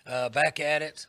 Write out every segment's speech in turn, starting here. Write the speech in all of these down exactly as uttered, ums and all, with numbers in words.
Uh, back at it.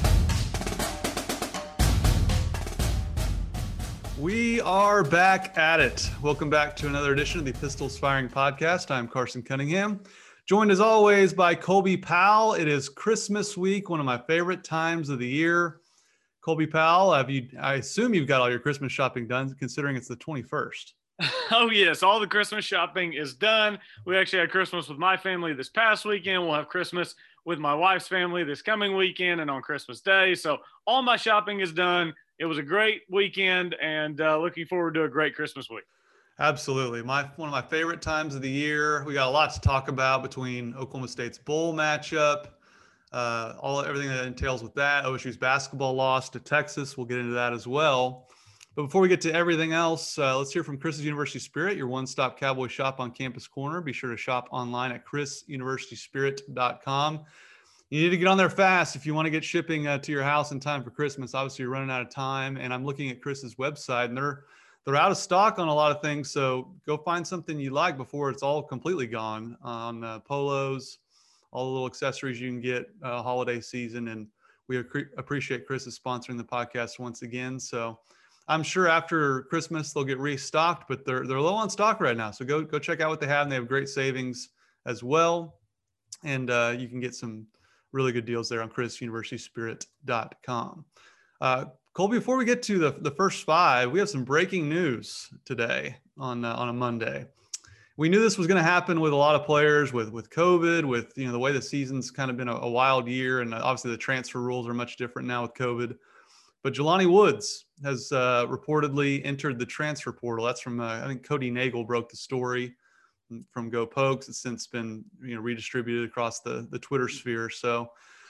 We are back at it. Welcome back to another edition of the Pistols Firing Podcast. I'm Carson Cunningham, joined as always by Colby Powell. It is Christmas week, one of my favorite times of the year. Colby Powell, have you? I assume you've got all your Christmas shopping done, considering it's the twenty-first. Oh, yes. All the Christmas shopping is done. We actually had Christmas with my family this past weekend. We'll have Christmas with my wife's family this coming weekend and on Christmas Day. So all my shopping is done. It was a great weekend and uh, looking forward to a great Christmas week. Absolutely. My one of my favorite times of the year. We got a lot to talk about between Oklahoma State's bowl matchup, uh, all everything that entails with that. O S U's basketball loss to Texas. We'll get into that as well. But before we get to everything else, uh, let's hear from Chris's University Spirit, your one-stop Cowboy shop on Campus Corner. Be sure to shop online at chris university spirit dot com. You need to get on there fast if you want to get shipping uh, to your house in time for Christmas. Obviously, you're running out of time, and I'm looking at Chris's website, and they're they're out of stock on a lot of things. So go find something you like before it's all completely gone on uh, polos, all the little accessories you can get uh, holiday season. And we ac- appreciate Chris's sponsoring the podcast once again. So I'm sure after Christmas they'll get restocked, but they're they're low on stock right now. So go go check out what they have, and they have great savings as well, and uh, you can get some really good deals there on chris university spirit dot com. Uh, Colby, before we get to the, the first five, we have some breaking news today on uh, on a Monday. We knew this was going to happen with a lot of players, with with COVID, with you know the way the season's kind of been a, a wild year, and obviously the transfer rules are much different now with COVID. But Jelani Woods has uh, reportedly entered the transfer portal. That's from uh, I think Cody Nagel broke the story from Go Pokes. It's since been you know redistributed across the the Twitter sphere. So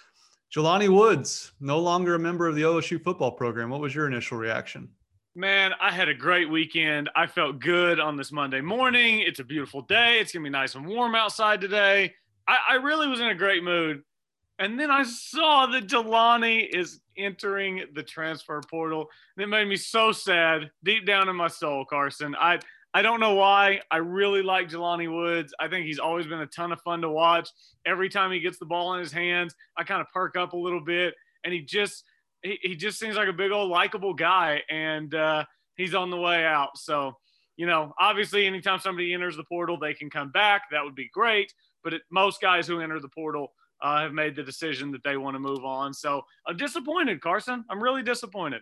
Jelani Woods, no longer a member of the O S U football program. What was your initial reaction? Man, I had a great weekend. I felt good on this Monday morning. It's a beautiful day. It's going to be nice and warm outside today. I, I really was in a great mood. And then I saw that Jelani is entering the transfer portal. And it made me so sad deep down in my soul, Carson. I I don't know why. I really like Jelani Woods. I think he's always been a ton of fun to watch. Every time he gets the ball in his hands, I kind of perk up a little bit. And he just he, he just seems like a big old likable guy. And uh, he's on the way out. So, you know, obviously anytime somebody enters the portal, they can come back. That would be great. But it, most guys who enter the portal uh, have made the decision that they want to move on. So I'm disappointed, Carson. I'm really disappointed.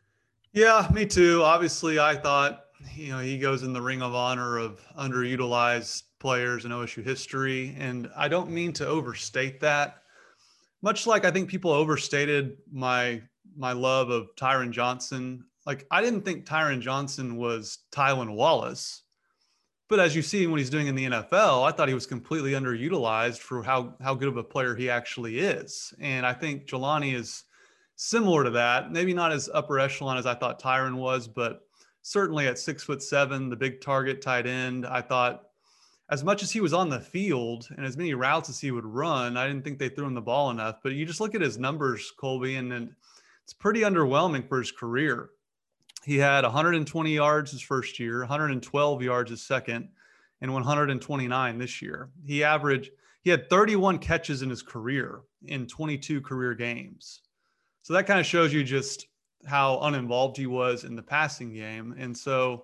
Yeah, me too. Obviously, I thought, you know, he goes in the ring of honor of underutilized players in O S U history. And I don't mean to overstate that. Much like I think people overstated my my love of Tyron Johnson. Like, I didn't think Tyron Johnson was Tylan Wallace. But as you see what he's doing in the N F L, I thought he was completely underutilized for how, how good of a player he actually is. And I think Jelani is similar to that, maybe not as upper echelon as I thought Tyron was, but certainly at six foot seven, the big target tight end. I thought as much as he was on the field and as many routes as he would run, I didn't think they threw him the ball enough. But you just look at his numbers, Colby, and then it's pretty underwhelming for his career. He had one hundred twenty yards his first year, one hundred twelve yards his second, and one hundred twenty-nine this year. He averaged, he had thirty-one catches in his career in twenty-two career games. So that kind of shows you just how uninvolved he was in the passing game. And so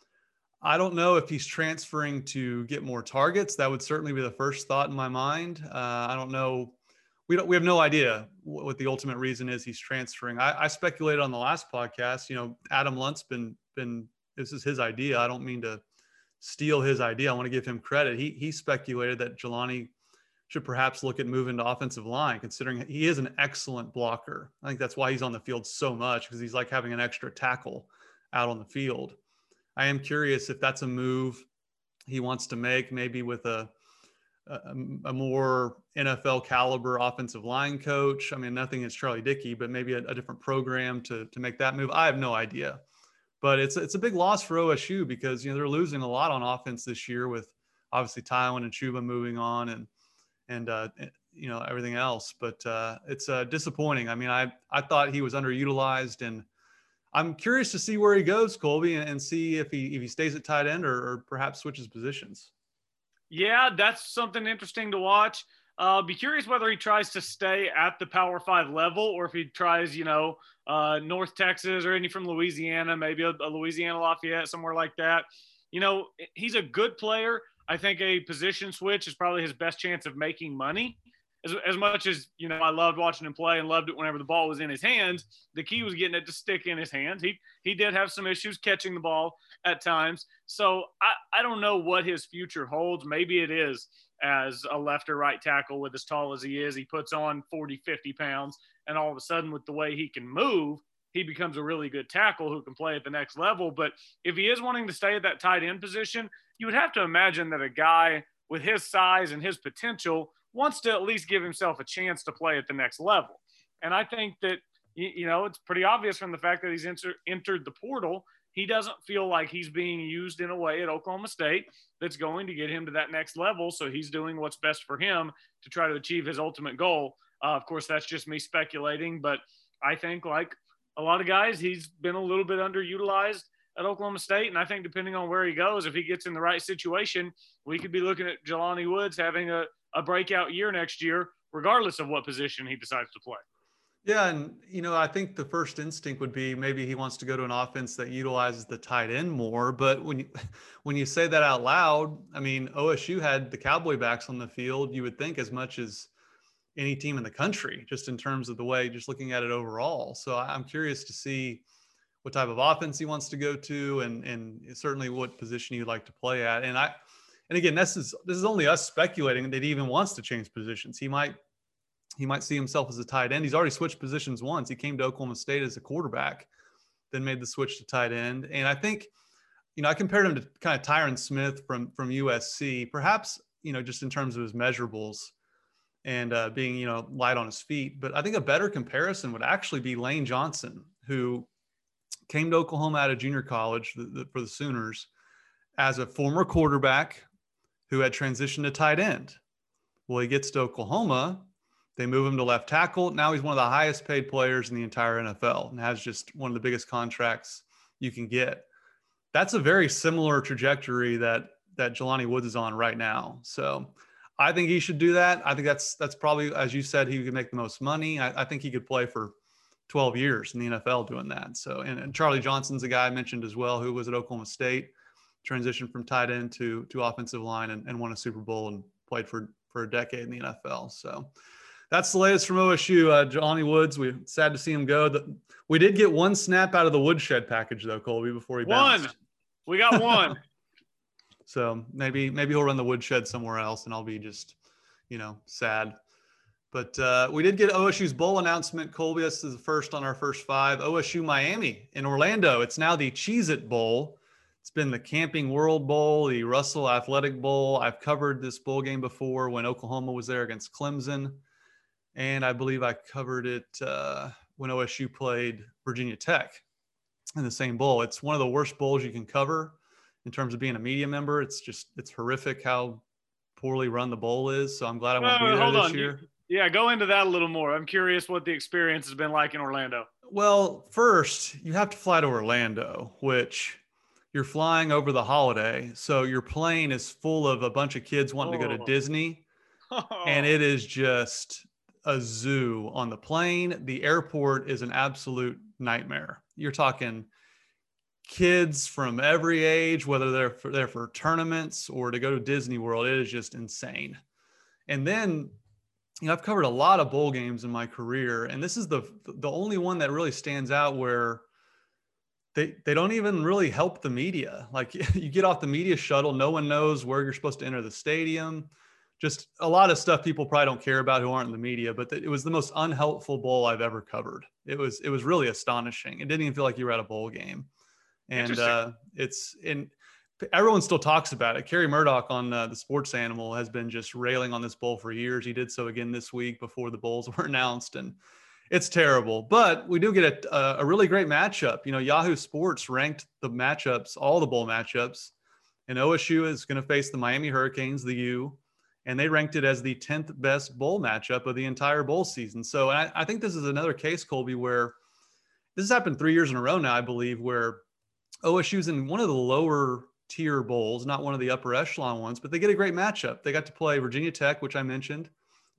I don't know if he's transferring to get more targets. That would certainly be the first thought in my mind. Uh, I don't know. We don't, we have no idea what the ultimate reason is he's transferring. I, I speculated on the last podcast, you know, Adam Lunt's been, been, this is his idea. I don't mean to steal his idea. I want to give him credit. He, he speculated that Jelani should perhaps look at moving to offensive line, considering he is an excellent blocker. I think that's why he's on the field so much, because he's like having an extra tackle out on the field. I am curious if that's a move he wants to make, maybe with a, a, a more N F L caliber offensive line coach. I mean, nothing against Charlie Dickey, but maybe a, a different program to, to make that move. I have no idea. But it's, it's a big loss for O S U because, you know, they're losing a lot on offense this year with obviously Tywin and Chuba moving on and, and, uh, you know, everything else. But uh, it's uh, disappointing. I mean, I, I thought he was underutilized, and I'm curious to see where he goes, Colby, and, and see if he, if he stays at tight end or, or perhaps switches positions. Yeah, that's something interesting to watch. Uh, be curious whether he tries to stay at the Power Five level or if he tries, you know, uh, North Texas or any from Louisiana, maybe a, a Louisiana Lafayette, somewhere like that. You know, he's a good player. I think a position switch is probably his best chance of making money. As, as much as, you know, I loved watching him play and loved it whenever the ball was in his hands, the key was getting it to stick in his hands. He he did have some issues catching the ball at times. So I, I don't know what his future holds. Maybe it is as a left or right tackle with as tall as he is. He puts on forty, fifty pounds, and all of a sudden with the way he can move, he becomes a really good tackle who can play at the next level. But if he is wanting to stay at that tight end position, you would have to imagine that a guy with his size and his potential wants to at least give himself a chance to play at the next level. And I think that, you know, it's pretty obvious from the fact that he's enter, entered the portal, he doesn't feel like he's being used in a way at Oklahoma State that's going to get him to that next level. So he's doing what's best for him to try to achieve his ultimate goal. Uh, of course, that's just me speculating, but I think like a lot of guys, he's been a little bit underutilized at Oklahoma State. And I think depending on where he goes, if he gets in the right situation, we could be looking at Jelani Woods having a, a breakout year next year, regardless of what position he decides to play. Yeah. And, you know, I think the first instinct would be maybe he wants to go to an offense that utilizes the tight end more. But when you, when you say that out loud, I mean, O S U had the Cowboy backs on the field, you would think as much as any team in the country, just in terms of the way, just looking at it overall. So I'm curious to see what type of offense he wants to go to, and, and certainly what position he'd like to play at. And I, and again, this is, this is only us speculating that he even wants to change positions. He might, he might see himself as a tight end. He's already switched positions once. He came to Oklahoma State as a quarterback, then made the switch to tight end. And I think, you know, I compared him to kind of Tyron Smith from, from U S C, perhaps, you know, just in terms of his measurables and uh, being, you know, light on his feet. But I think a better comparison would actually be Lane Johnson, who came to Oklahoma out of junior college the, the, for the Sooners as a former quarterback who had transitioned to tight end. Well, he gets to Oklahoma. They move him to left tackle. Now he's one of the highest paid players in the entire N F L and has just one of the biggest contracts you can get. That's a very similar trajectory that, that Jelani Woods is on right now. So I think he should do that. I think that's, that's probably, as you said, he could make the most money. I, I think he could play for twelve years in the N F L doing that. So, and, and Charlie Johnson's a guy I mentioned as well, who was at Oklahoma State, transitioned from tight end to, to offensive line and, and won a Super Bowl and played for, for a decade in the N F L. So that's the latest from O S U. Uh, Jelani Woods, we're sad to see him go. The, we did get one snap out of the woodshed package though, Colby, before he bounced. One. We got one. So maybe, maybe he'll run the woodshed somewhere else and I'll be just, you know, sad. But uh, we did get O S U's bowl announcement, Colby. This is the first on our first five. O S U Miami in Orlando. It's now the Cheez-It Bowl. It's been the Camping World Bowl, the Russell Athletic Bowl. I've covered this bowl game before when Oklahoma was there against Clemson. And I believe I covered it uh, when O S U played Virginia Tech in the same bowl. It's one of the worst bowls you can cover in terms of being a media member. It's just, it's horrific how poorly run the bowl is. So I'm glad I won't be there this year. Yeah, go into that a little more. I'm curious what the experience has been like in Orlando. Well, first, you have to fly to Orlando, which you're flying over the holiday. So your plane is full of a bunch of kids wanting oh. to go to Disney. Oh. And it is just a zoo on the plane. The airport is an absolute nightmare. You're talking kids from every age, whether they're for, there for tournaments or to go to Disney World. It is just insane. And then, you know, I've covered a lot of bowl games in my career, and this is the the only one that really stands out where they they don't even really help the media. Like you get off the media shuttle, no one knows where you're supposed to enter the stadium. Just a lot of stuff people probably don't care about who aren't in the media, but it was the most unhelpful bowl I've ever covered. It was it was really astonishing. It didn't even feel like you were at a bowl game, and uh, it's in. Everyone still talks about it. Kerry Murdoch on uh, the Sports Animal has been just railing on this bowl for years. He did so again this week before the bowls were announced, and it's terrible. But we do get a, a really great matchup. You know, Yahoo Sports ranked the matchups, all the bowl matchups, and O S U is going to face the Miami Hurricanes, the U, and they ranked it as the tenth best bowl matchup of the entire bowl season. So I, I think this is another case, Colby, where this has happened three years in a row now, I believe, where O S U's in one of the lower tier bowls, not one of the upper echelon ones, but they get a great matchup. They got to play Virginia Tech, which I mentioned,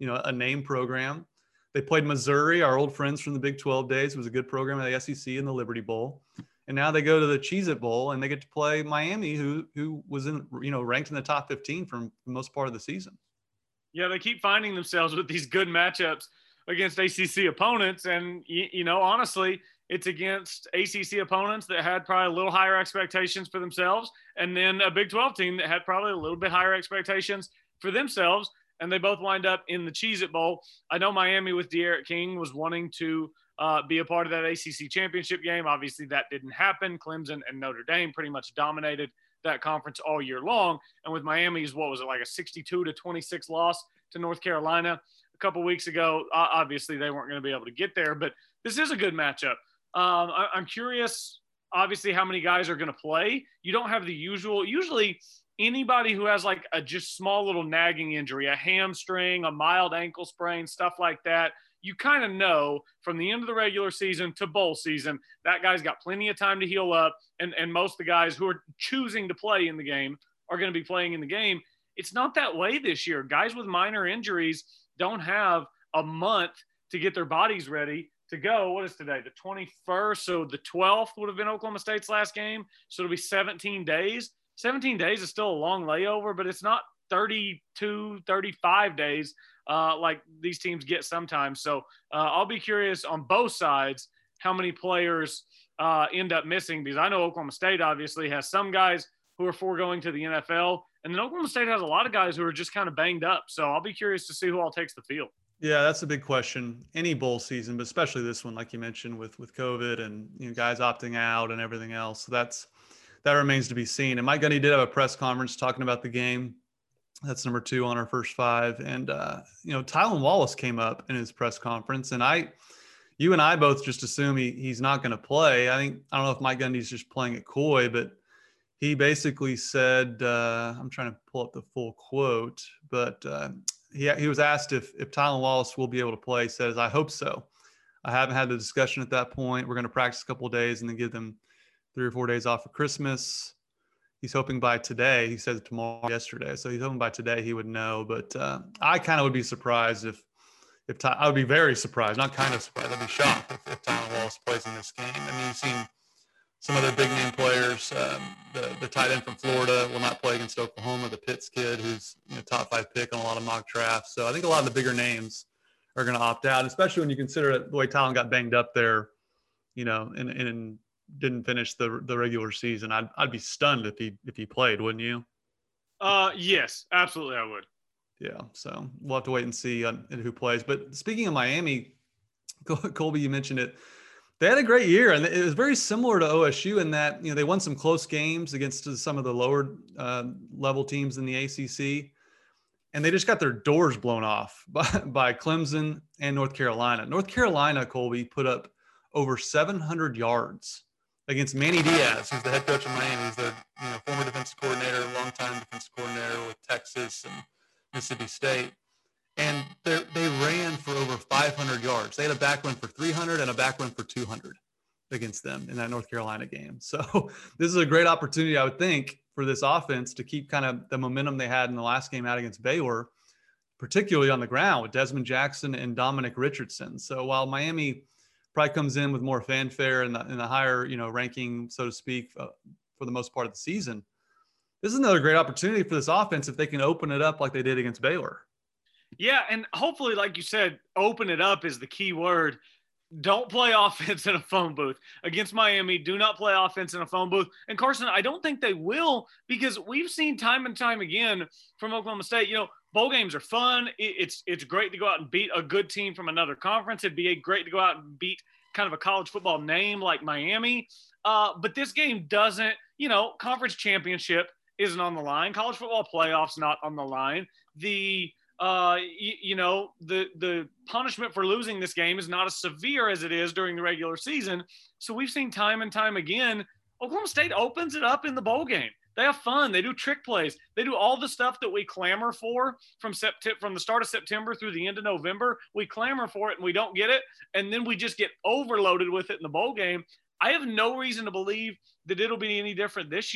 you know, a name program. They played Missouri, our old friends from the Big twelve days. It was a good program at the S E C in the Liberty Bowl. And now they go to the Cheez-It Bowl and they get to play Miami, who who was in, you know, ranked in the top fifteen for the most part of the season. Yeah, they keep finding themselves with these good matchups against A C C opponents. And, you, you know, honestly, it's against A C C opponents that had probably a little higher expectations for themselves, and then a Big twelve team that had probably a little bit higher expectations for themselves. And they both wind up in the Cheez-It Bowl. I know Miami with De'Aaron King was wanting to uh, be a part of that A C C championship game. Obviously, that didn't happen. Clemson and Notre Dame pretty much dominated that conference all year long. And with Miami's, what was it, like a sixty-two to twenty-six loss to North Carolina a couple weeks ago, uh, obviously they weren't going to be able to get there. But this is a good matchup. Um, I, I'm curious, obviously, how many guys are going to play. You don't have the usual – usually – anybody who has like a just small little nagging injury, a hamstring, a mild ankle sprain, stuff like that, you kind of know from the end of the regular season to bowl season, that guy's got plenty of time to heal up. And, and most of the guys who are choosing to play in the game are going to be playing in the game. It's not that way this year. Guys with minor injuries don't have a month to get their bodies ready to go. What is today? The twenty-first. So the twelfth would have been Oklahoma State's last game. So it'll be seventeen days. seventeen days is still a long layover, but it's not thirty-two, thirty-five days uh, like these teams get sometimes. So uh, I'll be curious on both sides how many players uh, end up missing, because I know Oklahoma State obviously has some guys who are foregoing to the N F L, and then Oklahoma State has a lot of guys who are just kind of banged up. So I'll be curious to see who all takes the field. Yeah, that's a big question. Any bowl season, but especially this one, like you mentioned, with with COVID and, you know, guys opting out and everything else. So that's that remains to be seen. And Mike Gundy did have a press conference talking about the game. That's number two on our first five. And uh, you know, Tylan Wallace came up in his press conference, and I, you and I both just assume he he's not going to play. I think I don't know if Mike Gundy's just playing it coy, but he basically said, uh, I'm trying to pull up the full quote, but uh, he he was asked if if Tylan Wallace will be able to play. He says, "I hope so. I haven't had the discussion at that point. We're going to practice a couple of days and then give them three or four days off for Christmas." He's hoping by today, he said tomorrow, yesterday. So he's hoping by today he would know. But uh, I kind of would be surprised if, if Ty, I would be very surprised, not kind of surprised. I'd be shocked if, if Tylan Wallace plays in this game. I mean, you've seen some other big name players. Um, the, the tight end from Florida will not play against Oklahoma, the Pitts kid, who's, you know, top five pick on a lot of mock drafts. So I think a lot of the bigger names are going to opt out, especially when you consider the way Tylan got banged up there, you know, and, and didn't finish the the regular season. I'd I'd be stunned if he if he played, wouldn't you? Uh, yes, absolutely, I would. Yeah, so we'll have to wait and see on who plays. But speaking of Miami, Colby, you mentioned it. They had a great year, and it was very similar to O S U in that, you know, they won some close games against some of the lower uh, level teams in the A C C, and they just got their doors blown off by, by Clemson and North Carolina. North Carolina, Colby, put up over seven hundred yards against Manny Diaz, who's the head coach of Miami. He's the, you know, former defensive coordinator, longtime defensive coordinator with Texas and Mississippi State. And they ran for over five hundred yards. They had a back run for three hundred and a back run for two hundred against them in that North Carolina game. So this is a great opportunity, I would think, for this offense to keep kind of the momentum they had in the last game out against Baylor, particularly on the ground with Desmond Jackson and Dominic Richardson. So while Miami probably comes in with more fanfare and the, in the higher, you know, ranking, so to speak, uh, for the most part of the season, this is another great opportunity for this offense if they can open it up like they did against Baylor. Yeah, and hopefully, like you said, open it up is the key word. Don't play offense in a phone booth. Against Miami, do not play offense in a phone booth. And Carson, I don't think they will, because we've seen time and time again from Oklahoma State, you know, bowl games are fun. It's it's great to go out and beat a good team from another conference. It'd be great to go out and beat kind of a college football name like Miami. Uh, but this game doesn't, you know, conference championship isn't on the line. College football playoffs not on the line. The uh, you, you know, the the punishment for losing this game is not as severe as it is during the regular season. So we've seen time and time again, Oklahoma State opens it up in the bowl game. They have fun. They do trick plays. They do all the stuff that we clamor for from September, from the start of September through the end of November. We clamor for it and we don't get it. And then we just get overloaded with it in the bowl game. I have no reason to believe that it'll be any different this year.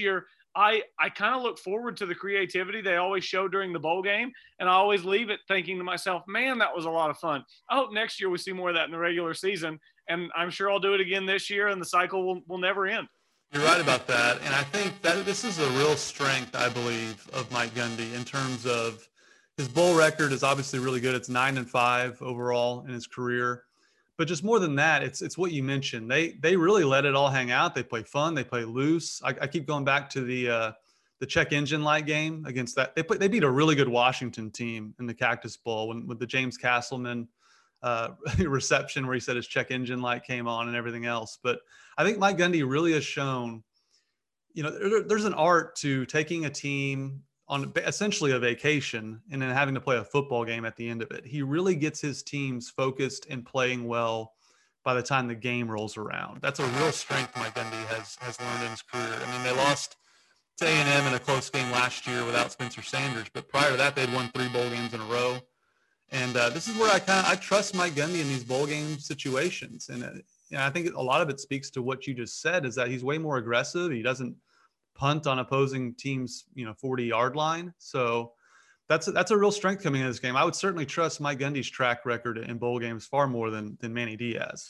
I, I kind of look forward to the creativity they always show during the bowl game. And I always leave it thinking to myself, man, that was a lot of fun. I hope next year we see more of that in the regular season. And I'm sure I'll do it again this year, and the cycle will, will never end. You're right about that. And I think that this is a real strength, I believe, of Mike Gundy in terms of his bowl record is obviously really good. It's nine and five overall in his career. But just more than that, it's it's what you mentioned. They they really let it all hang out. They play fun. They play loose. I, I keep going back to the uh, the check engine light game against that. They put, they beat a really good Washington team in the Cactus Bowl when, with the James Castleman uh, reception where he said his check engine light came on and everything else. But I think Mike Gundy really has shown, you know, there, there's an art to taking a team on essentially a vacation and then having to play a football game at the end of it. He really gets his teams focused and playing well by the time the game rolls around. That's a real strength Mike Gundy has has learned in his career. I mean, they lost to A and M in a close game last year without Spencer Sanders, but prior to that, they'd won three bowl games in a row. And uh, this is where I kind of I trust Mike Gundy in these bowl game situations. And, uh, and I think a lot of it speaks to what you just said, is that he's way more aggressive. He doesn't punt on opposing teams, you know, forty yard line. So that's a, that's a real strength coming in this game. I would certainly trust Mike Gundy's track record in bowl games far more than than Manny Diaz.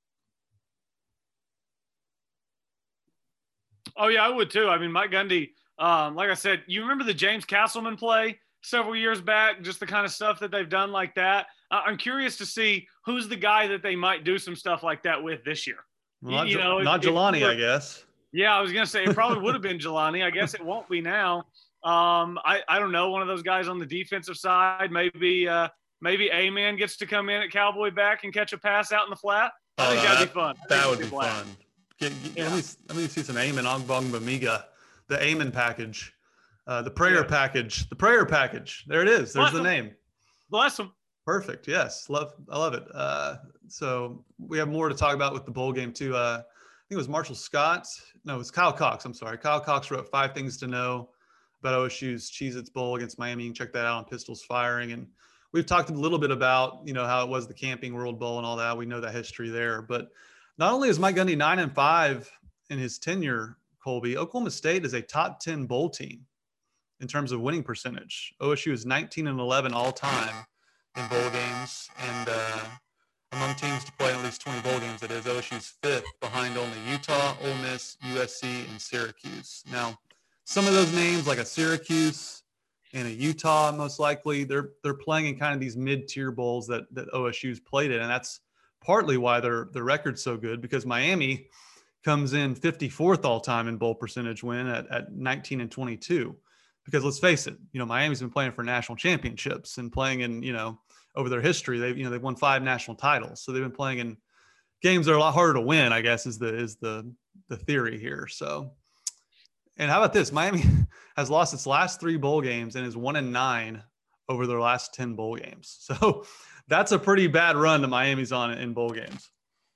Oh yeah, I would too. I mean, Mike Gundy, um, like I said, you remember the James Castleman play several years back, just the kind of stuff that they've done like that. Uh, I'm curious to see who's the guy that they might do some stuff like that with this year. Well, not, you know, not if, Jelani, if I guess. Yeah, I was going to say it probably would have been Jelani. I guess it won't be now. Um, I, I don't know, one of those guys on the defensive side. Maybe uh, maybe A-Man gets to come in at Cowboy back and catch a pass out in the flat. I oh, think that, that'd be fun. That would be, be fun. Get, get, yeah. let, me, let me see some Amen Ogbongbemiga, the Amen package, uh, the prayer yeah. package, the prayer package. There it is. There's Bless the him. name. Bless him. Perfect. Yes. Love. I love it. Uh, so we have more to talk about with the bowl game too. Uh, I think it was Marshall Scott. No, it was Kyle Cox. I'm sorry. Kyle Cox wrote five things to know about O S U's Cheez-Its Bowl against Miami. You can check that out on Pistols Firing. And we've talked a little bit about, you know, how it was the Camping World Bowl and all that. We know that history there. But not only is Mike Gundy nine and five in his tenure, Colby, Oklahoma State is a top ten bowl team in terms of winning percentage. O S U is nineteen and eleven all time in bowl games. And, uh, among teams to play at least twenty bowl games, that is, O S U's fifth behind only Utah, Ole Miss, U S C, and Syracuse. Now, some of those names, like a Syracuse and a Utah, most likely, they're they're playing in kind of these mid-tier bowls that, that O S U's played in, and that's partly why their their record's so good, because Miami comes in fifty-fourth all-time in bowl percentage win at, at nineteen and twenty-two. Because let's face it, you know, Miami's been playing for national championships and playing in, you know, over their history, they've, you know, they've won five national titles. So they've been playing in games that are a lot harder to win, I guess, is the, is the, the theory here. So, and how about this? Miami has lost its last three bowl games and is one and nine over their last ten bowl games. So that's a pretty bad run that Miami's on in bowl games.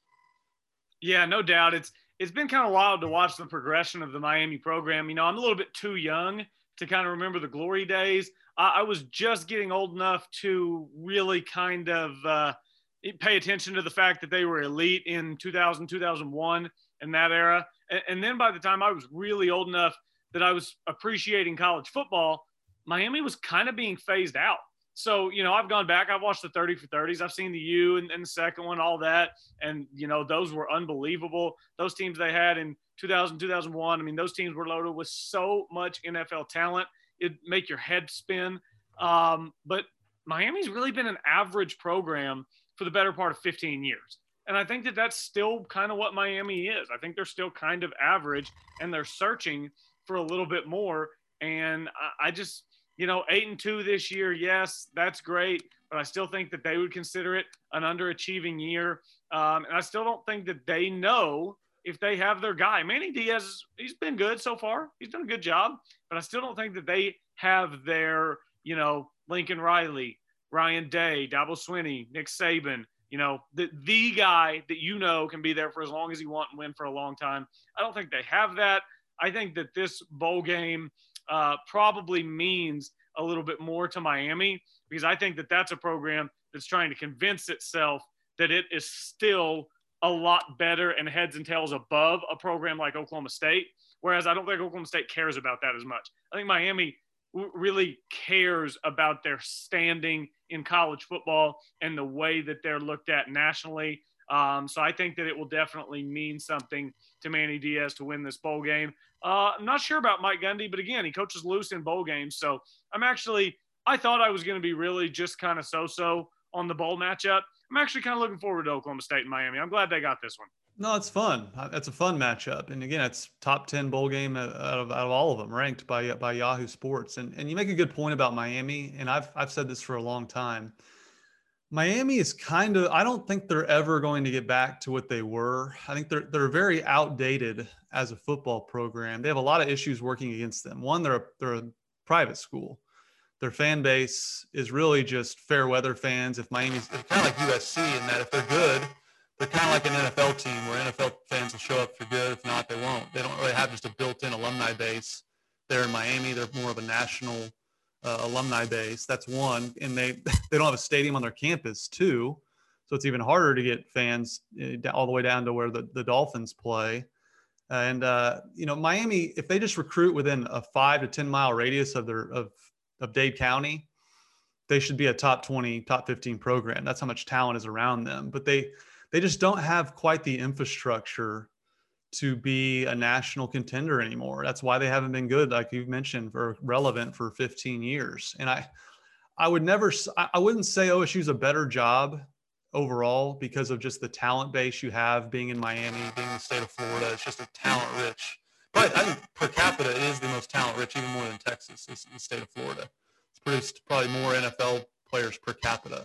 Yeah, no doubt. It's, it's been kind of wild to watch the progression of the Miami program. You know, I'm a little bit too young to kind of remember the glory days. I, I was just getting old enough to really kind of uh, pay attention to the fact that they were elite in two thousand, two thousand one in that era. And, and then by the time I was really old enough that I was appreciating college football, Miami was kind of being phased out. So, you know, I've gone back, I've watched the thirty for thirties. I've seen the U and, and the second one, all that. And, you know, those were unbelievable. Those teams they had in two thousand, two thousand one, I mean, those teams were loaded with so much N F L talent. It'd make your head spin. Um, but Miami's really been an average program for the better part of fifteen years. And I think that that's still kind of what Miami is. I think they're still kind of average, and they're searching for a little bit more. And I, I just – you know, eight and two this year, yes, that's great, but I still think that they would consider it an underachieving year. Um, and I still don't think that they know if they have their guy. Manny Diaz, he's been good so far. He's done a good job, but I still don't think that they have their, you know, Lincoln Riley, Ryan Day, Dabo Swinney, Nick Saban, you know, the, the guy that you know can be there for as long as he wants and win for a long time. I don't think they have that. I think that this bowl game – Uh, probably means a little bit more to Miami, because I think that that's a program that's trying to convince itself that it is still a lot better and heads and tails above a program like Oklahoma State, Whereas I don't think Oklahoma State cares about that as much. I think Miami w- really cares about their standing in college football and the way that they're looked at nationally. Um, so I think that it will definitely mean something to Manny Diaz to win this bowl game. Uh, I'm not sure about Mike Gundy, but again, he coaches loose in bowl games. So I'm actually, I thought I was going to be really just kind of so-so on the bowl matchup. I'm actually kind of looking forward to Oklahoma State and Miami. I'm glad they got this one. No, it's fun. It's a fun matchup, and again, it's top ten bowl game out of, out of all of them, ranked by by Yahoo Sports. And and you make a good point about Miami, and I've I've said this for a long time. Miami is kind of, I don't think they're ever going to get back to what they were. I think they're they're very outdated as a football program. They have a lot of issues working against them. One, they're a, they're a private school. Their fan base is really just fair weather fans. If Miami's kind of like U S C in that if they're good, they're kind of like an N F L team where N F L fans will show up for good. If not, they won't. They don't really have just a built-in alumni base there in Miami. They're more of a national uh, alumni base. That's one. And they, they don't have a stadium on their campus, too. So it's even harder to get fans uh, all the way down to where the, the Dolphins play. And, uh, you know, Miami, if they just recruit within a five to ten mile radius of their of, of Dade County, they should be a top twenty, top fifteen program. That's how much talent is around them. But they they just don't have quite the infrastructure to be a national contender anymore. That's why they haven't been good, like you've mentioned, for relevant for fifteen years. And I I would never, I wouldn't say O S U's a better job overall because of just the talent base you have being in Miami, being in the state of Florida. It's just a talent rich. But I think per capita it is the most talent rich, even more than Texas, is the state of Florida. It's produced probably more N F L players per capita.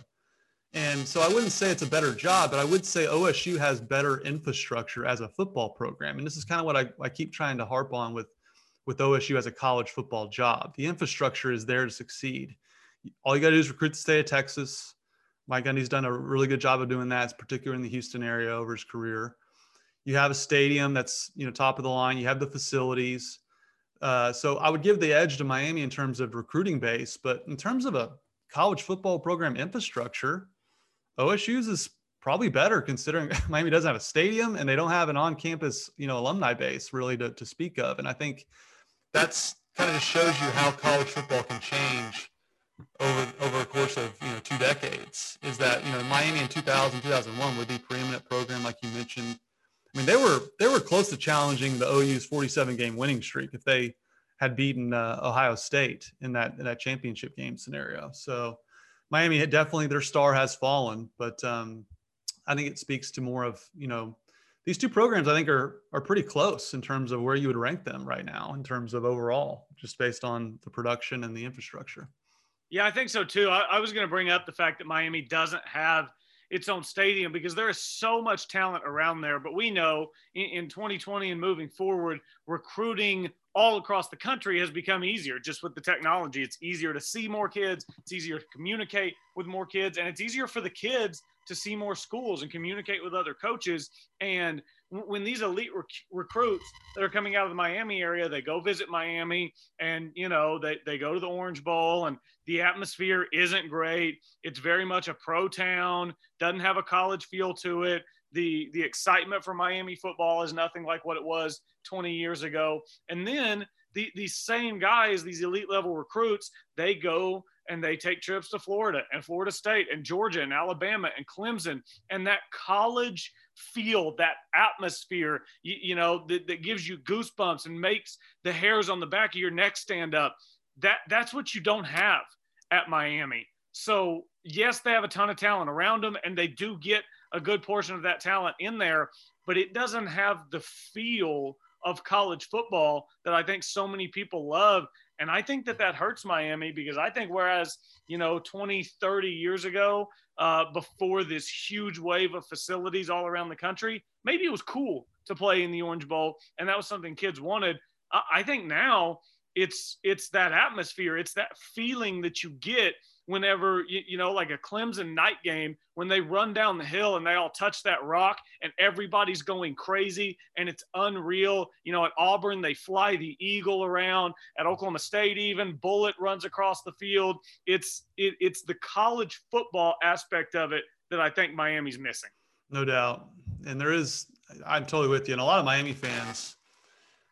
And so I wouldn't say it's a better job, but I would say O S U has better infrastructure as a football program. And this is kind of what I, I keep trying to harp on with, with O S U as a college football job. The infrastructure is there to succeed. All you got to do is recruit the state of Texas. Mike Gundy's done a really good job of doing that, particularly in the Houston area over his career. You have a stadium that's, you know, top of the line. You have the facilities. Uh, so I would give the edge to Miami in terms of recruiting base, but in terms of a college football program infrastructure, O S U's is probably better considering Miami doesn't have a stadium and they don't have an on-campus, you know, alumni base really to, to speak of. And I think that's kind of just shows you how college football can change over over a course of, you know, two decades. Is that, you know, Miami in two thousand, two thousand one were the preeminent program, like you mentioned. I mean, they were they were close to challenging the O U's forty-seven game winning streak if they had beaten uh, Ohio State in that in that championship game scenario. So Miami had definitely, their star has fallen, but um, I think it speaks to more of, you know, these two programs I think are are pretty close in terms of where you would rank them right now in terms of overall, just based on the production and the infrastructure. Yeah, I think so too. I, I was going to bring up the fact that Miami doesn't have its own stadium because there is so much talent around there. But we know in, in twenty twenty and moving forward, recruiting all across the country has become easier just with the technology. It's easier to see more kids. It's easier to communicate with more kids. And it's easier for the kids to see more schools and communicate with other coaches. And when these elite rec- recruits that are coming out of the Miami area, they go visit Miami and, you know, they, they go to the Orange Bowl and the atmosphere isn't great. It's very much a pro town, doesn't have a college feel to it. The, the excitement for Miami football is nothing like what it was twenty years ago. And then the, these same guys, these elite level recruits, they go and they take trips to Florida and Florida State and Georgia and Alabama and Clemson, and that college feel, that atmosphere, you, you know, that, that gives you goosebumps and makes the hairs on the back of your neck stand up. That that's what you don't have at Miami. So yes, they have a ton of talent around them and they do get a good portion of that talent in there, but it doesn't have the feel of college football that I think so many people love. And I think that that hurts Miami because I think whereas, you know, twenty, thirty years ago, uh, before this huge wave of facilities all around the country, maybe it was cool to play in the Orange Bowl. And that was something kids wanted. I, I think now it's, it's that atmosphere. It's that feeling that you get whenever, you, you know, like a Clemson night game, when they run down the hill and they all touch that rock and everybody's going crazy and it's unreal. You know, at Auburn, they fly the eagle around. At Oklahoma State, even Bullet runs across the field. It's, it, it's the college football aspect of it that I think Miami's missing. No doubt. And there is, I'm totally with you. And a lot of Miami fans,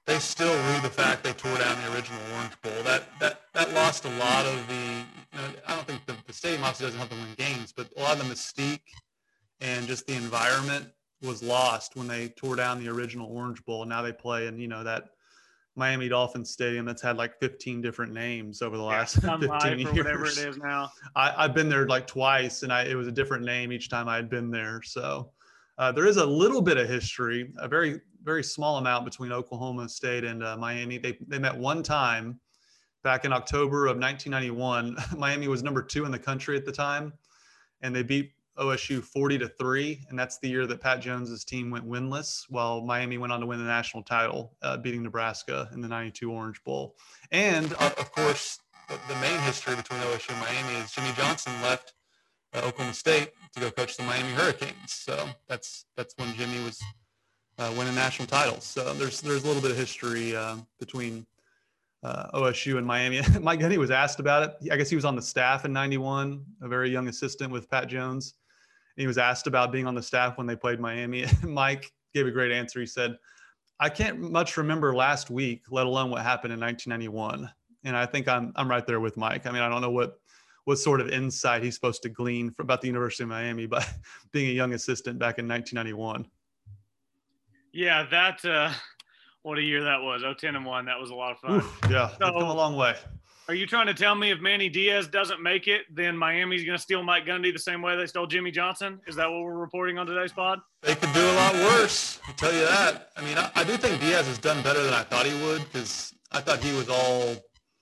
they still rue the fact they tore down the original Orange Bowl. That that that lost a lot of the. You know, I don't think the, the stadium obviously doesn't help them win games, but a lot of the mystique and just the environment was lost when they tore down the original Orange Bowl. Now they play in, you know, that Miami Dolphins stadium that's had like fifteen different names over the last yeah, fifteen years. Or whatever it is now. I, I've been there like twice, and I, it was a different name each time I had been there. So uh, there is a little bit of history, a very, very small amount between Oklahoma State and uh, Miami. They they met one time back in October of nineteen ninety-one. Miami was number two in the country at the time, and they beat O S U forty to three, and that's the year that Pat Jones's team went winless, while Miami went on to win the national title, uh, beating Nebraska in the ninety-two Orange Bowl. And uh, of course, the, the main history between O S U and Miami is Jimmy Johnson left uh, Oklahoma State to go coach the Miami Hurricanes. So that's that's when Jimmy was uh, winning national titles. So there's there's a little bit of history uh, between Uh, O S U and Miami. Mike Gundy was asked about it. I guess he was on the staff in ninety-one, a very young assistant with Pat Jones. And he was asked about being on the staff when they played Miami. Mike gave a great answer. He said, I can't much remember last week, let alone what happened in nineteen ninety-one. And I think I'm I'm right there with Mike. I mean, I don't know what what sort of insight he's supposed to glean from, about the University of Miami by being a young assistant back in nineteen ninety-one. Yeah, that uh what a year that was. oh ten and one. That was a lot of fun. Oof, yeah, so, they've come a long way. Are you trying to tell me if Manny Diaz doesn't make it, then Miami's going to steal Mike Gundy the same way they stole Jimmy Johnson? Is that what we're reporting on today's pod? They could do a lot worse, I'll tell you that. I mean, I, I do think Diaz has done better than I thought he would, because I thought he was all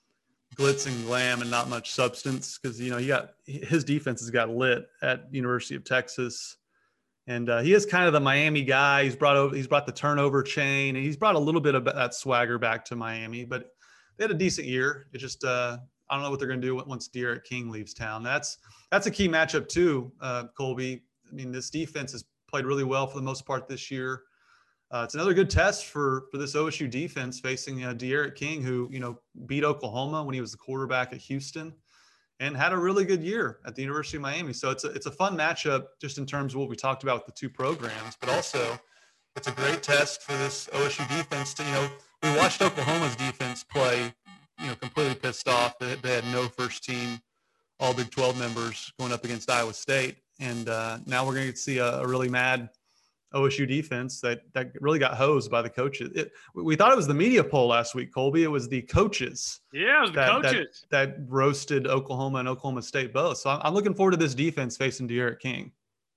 glitz and glam and not much substance, because, you know, he got his defense has got lit at University of Texas. And uh, he is kind of the Miami guy. He's brought over, he's brought the turnover chain, and he's brought a little bit of that swagger back to Miami. But they had a decent year. It just uh, I don't know what they're going to do once D'Eriq King leaves town. That's that's a key matchup too, uh, Colby. I mean, this defense has played really well for the most part this year. Uh, it's another good test for for this O S U defense facing uh, D'Eriq King, who you know beat Oklahoma when he was the quarterback at Houston, and had a really good year at the University of Miami. So it's a, it's a fun matchup just in terms of what we talked about with the two programs, but also it's a great test for this O S U defense to, you know, we watched Oklahoma's defense play, you know, completely pissed off. They, they had no first team all Big twelve members going up against Iowa State. And uh, now we're going to see a, a really mad O S U defense that that really got hosed by the coaches. It, we thought it was the media poll last week, Colby. It was the coaches. Yeah, it was the that, coaches. That, that roasted Oklahoma and Oklahoma State both. So I'm, I'm looking forward to this defense facing D'Eriq King.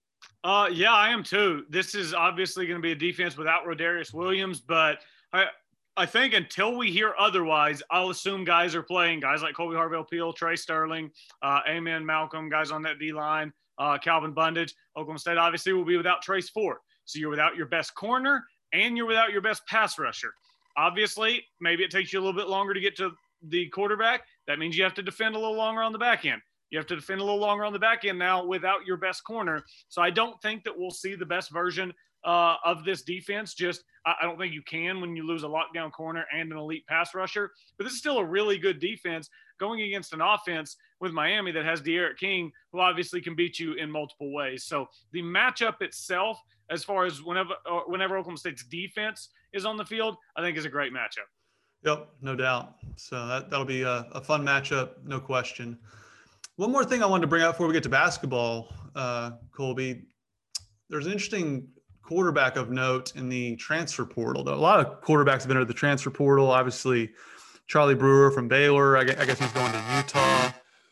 Uh, yeah, I am too. This is obviously going to be a defense without Rodarius Williams, but I I think until we hear otherwise, I'll assume guys are playing. Guys like Colby Harvell-Peel, Trey Sterling, uh, Amen Malcolm, guys on that D-line, uh, Calvin Bundage. Oklahoma State obviously will be without Trace Ford. So you're without your best corner and you're without your best pass rusher. Obviously, maybe it takes you a little bit longer to get to the quarterback. That means you have to defend a little longer on the back end. You have to defend a little longer on the back end now without your best corner. So I don't think that we'll see the best version uh, of this defense. Just I, I don't think you can when you lose a lockdown corner and an elite pass rusher. But this is still a really good defense going against an offense with Miami that has D'Eriq King, who obviously can beat you in multiple ways. So the matchup itself, as far as whenever or whenever Oklahoma State's defense is on the field, I think is a great matchup. Yep, no doubt. So that, that'll be a, a fun matchup, no question. One more thing I wanted to bring up before we get to basketball, uh, Colby. There's an interesting quarterback of note in the transfer portal. A lot of quarterbacks have entered the transfer portal. Obviously, Charlie Brewer from Baylor. I guess, I guess he's going to Utah.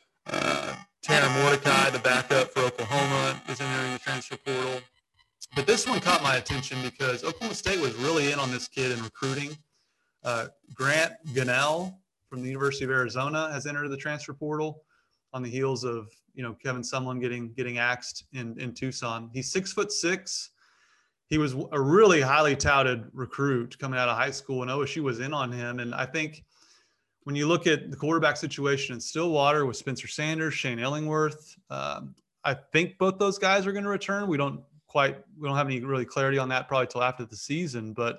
Uh, Tanner Mordecai, the backup for Oklahoma, is entering the transfer portal. But this one caught my attention because Oklahoma State was really in on this kid in recruiting. Uh, Grant Gunnell from the University of Arizona has entered the transfer portal on the heels of, you know, Kevin Sumlin getting getting axed in, in Tucson. He's six foot six. He was a really highly touted recruit coming out of high school, and O S U was in on him. And I think when you look at the quarterback situation in Stillwater with Spencer Sanders, Shane Illingworth, um, I think both those guys are going to return. We don't quite, we don't have any really clarity on that probably till after the season, but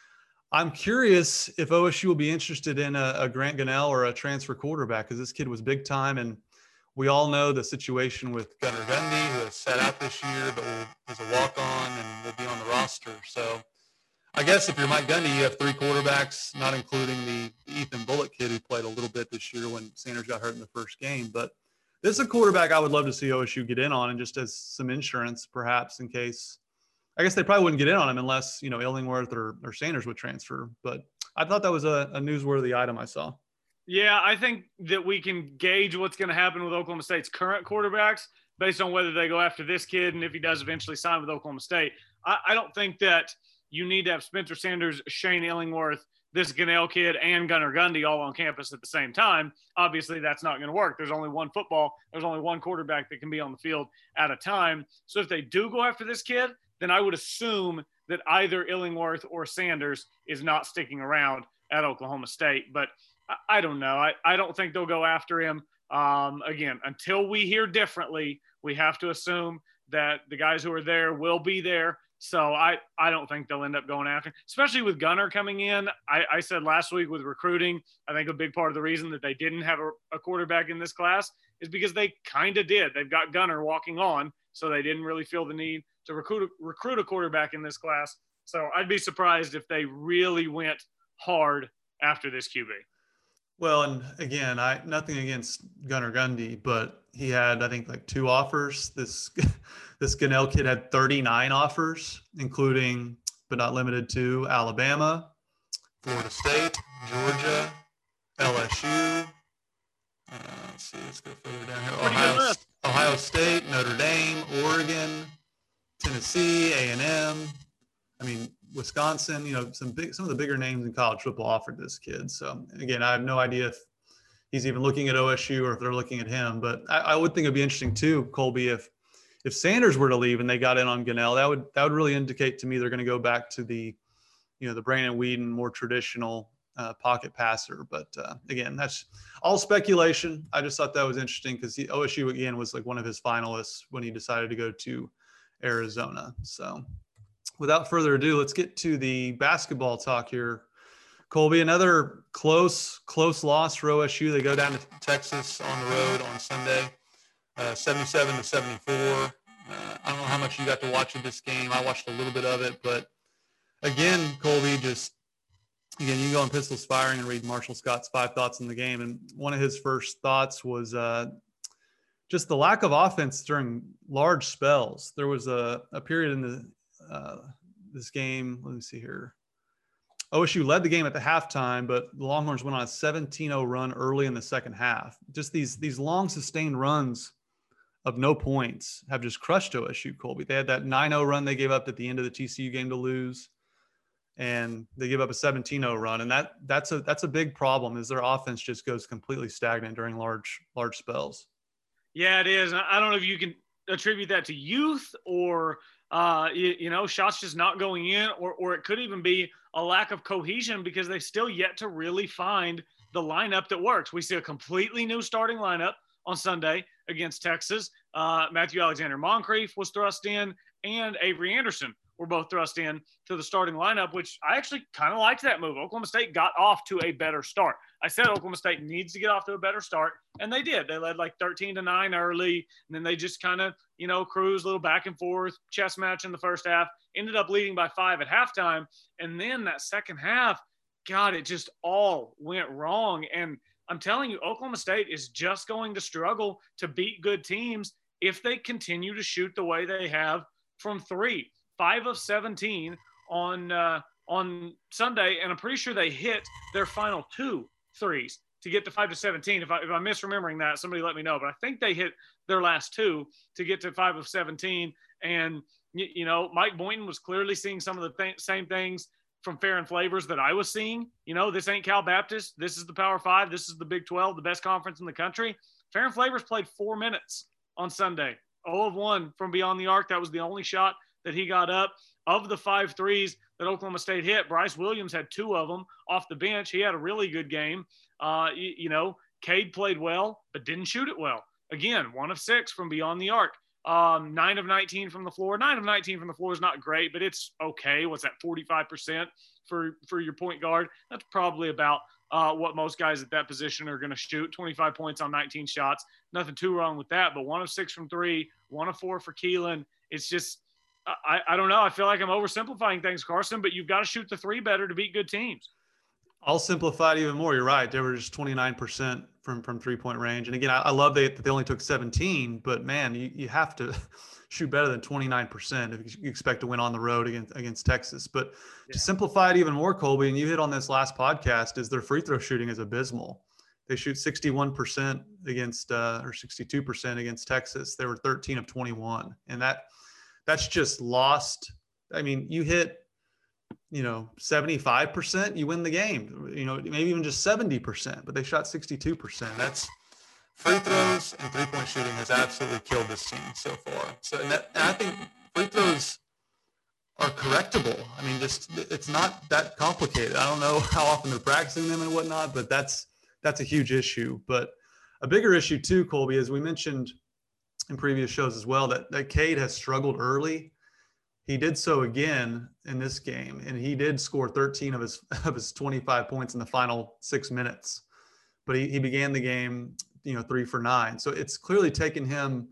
I'm curious if O S U will be interested in a, a Grant Gunnell or a transfer quarterback, because this kid was big time. And we all know the situation with Gunnar Gundy, who has sat out this year, but will, is a walk-on and will be on the roster. So I guess if you're Mike Gundy, you have three quarterbacks, not including the Ethan Bullock kid who played a little bit this year when Sanders got hurt in the first game. But this is a quarterback I would love to see O S U get in on, and just as some insurance, perhaps, in case. I guess they probably wouldn't get in on him unless, you know, Illingworth or, or Sanders would transfer. But I thought that was a, a newsworthy item I saw. Yeah, I think that we can gauge what's going to happen with Oklahoma State's current quarterbacks based on whether they go after this kid and if he does eventually sign with Oklahoma State. I, I don't think that you need to have Spencer Sanders, Shane Illingworth, this Gunnell kid, and Gunnar Gundy all on campus at the same time. Obviously, that's not going to work. There's only one football. There's only one quarterback that can be on the field at a time. So if they do go after this kid, then I would assume that either Illingworth or Sanders is not sticking around at Oklahoma State. But I, I don't know. I, I don't think they'll go after him. Um, again, until we hear differently, we have to assume that the guys who are there will be there. So I, I don't think they'll end up going after him, especially with Gunnar coming in. I, I said last week with recruiting, I think a big part of the reason that they didn't have a, a quarterback in this class is because they kind of did. They've got Gunnar walking on, so they didn't really feel the need to recruit, recruit a quarterback in this class. So I'd be surprised if they really went hard after this Q B. Well, and again, I nothing against Gunnar Gundy, but he had, I think, like two offers. This this Gunnell kid had thirty-nine offers, including, but not limited to, Alabama, Florida State, Georgia, L S U. Uh, let's see, let's go further down here. Ohio, Ohio State, Notre Dame, Oregon, Tennessee, A and M. I mean, Wisconsin, you know, some big, some of the bigger names in college football offered this kid. So again, I have no idea if he's even looking at O S U or if they're looking at him, but I, I would think it'd be interesting too, Colby, if, if Sanders were to leave and they got in on Gunnell, that would, that would really indicate to me they're going to go back to the, you know, the Brandon Weeden, more traditional uh, pocket passer. But uh, again, that's all speculation. I just thought that was interesting because O S U again was like one of his finalists when he decided to go to Arizona. So without further ado, let's get to the basketball talk here. Colby, another close, close loss for O S U. They go down to Texas on the road on Sunday, uh, seventy-seven to seventy-four. Uh, I don't know how much you got to watch of this game. I watched a little bit of it, but again, Colby, just again, you can go on Pistols Firing and read Marshall Scott's five thoughts in the game, and one of his first thoughts was uh, just the lack of offense during large spells. There was a, a period in the uh, this game. Let me see here. O S U led the game at the halftime, but the Longhorns went on a seventeen oh run early in the second half. Just these these long sustained runs of no points have just crushed O S U, Colby. They had that nine oh run they gave up at the end of the T C U game to lose, and they give up a seventeen oh run. And that that's a that's a big problem, is their offense just goes completely stagnant during large large spells. Yeah, it is. I don't know if you can attribute that to youth or uh, you, you know, shots just not going in, or or it could even be a lack of cohesion because they still yet to really find the lineup that works. We see a completely new starting lineup on Sunday against Texas. Uh, Matthew Alexander-Moncrief was thrust in, and Avery Anderson were both thrust in to the starting lineup, which I actually kind of liked that move. Oklahoma State got off to a better start. I said Oklahoma State needs to get off to a better start, and they did. They led like thirteen to nine early, and then they just kind of, you know, cruised a little back and forth, chess match in the first half, ended up leading by five at halftime. And then that second half, God, it just all went wrong. And I'm telling you, Oklahoma State is just going to struggle to beat good teams if they continue to shoot the way they have from three. Five of seventeen on uh, on Sunday, and I'm pretty sure they hit their final two threes to get to five to seventeen. If, I, if I'm misremembering that, somebody let me know. But I think they hit their last two to get to five of seventeen. And, you, you know, Mike Boynton was clearly seeing some of the th- same things from Fair and Flavors that I was seeing. You know, this ain't Cal Baptist. This is the Power Five. This is the Big twelve, the best conference in the country. Fair and Flavors played four minutes on Sunday. zero of one from beyond the arc. That was the only shot that he got up. Of the five threes that Oklahoma State hit, Bryce Williams had two of them off the bench. He had a really good game. Uh, you, you know, Cade played well, but didn't shoot it well. Again, one of six from beyond the arc. Um, nine of nineteen from the floor. Nine of nineteen from the floor is not great, but it's okay. What's that, forty-five percent for, for your point guard? That's probably about uh, what most guys at that position are going to shoot. twenty-five points on nineteen shots. Nothing too wrong with that, but one of six from three, one of four for Keelan. It's just, I, I don't know. I feel like I'm oversimplifying things, Carson, but you've got to shoot the three better to beat good teams. I'll simplify it even more. You're right. They were just twenty-nine percent from, from three point range. And again, I, I love they, that they only took seventeen, but man, you, you have to shoot better than twenty-nine percent if you expect to win on the road against, against Texas. But yeah. To simplify it even more, Colby, and you hit on this last podcast, is their free throw shooting is abysmal. They shoot sixty-one percent against, uh, or sixty-two percent against Texas. They were thirteen of twenty-one. And that, that's just lost. I mean, you hit, you know, seventy-five percent, you win the game, you know, maybe even just seventy percent, but they shot sixty-two percent. That's free throws and three point shooting has absolutely killed this team so far. So, and, that, and I think free throws are correctable. I mean, just, it's not that complicated. I don't know how often they're practicing them and whatnot, but that's, that's a huge issue. But a bigger issue too, Colby, as we mentioned in previous shows as well, that, that Cade has struggled early. He did so again in this game, and he did score thirteen of his of his twenty-five points in the final six minutes. But he, he began the game, you know, three for nine. So it's clearly taken him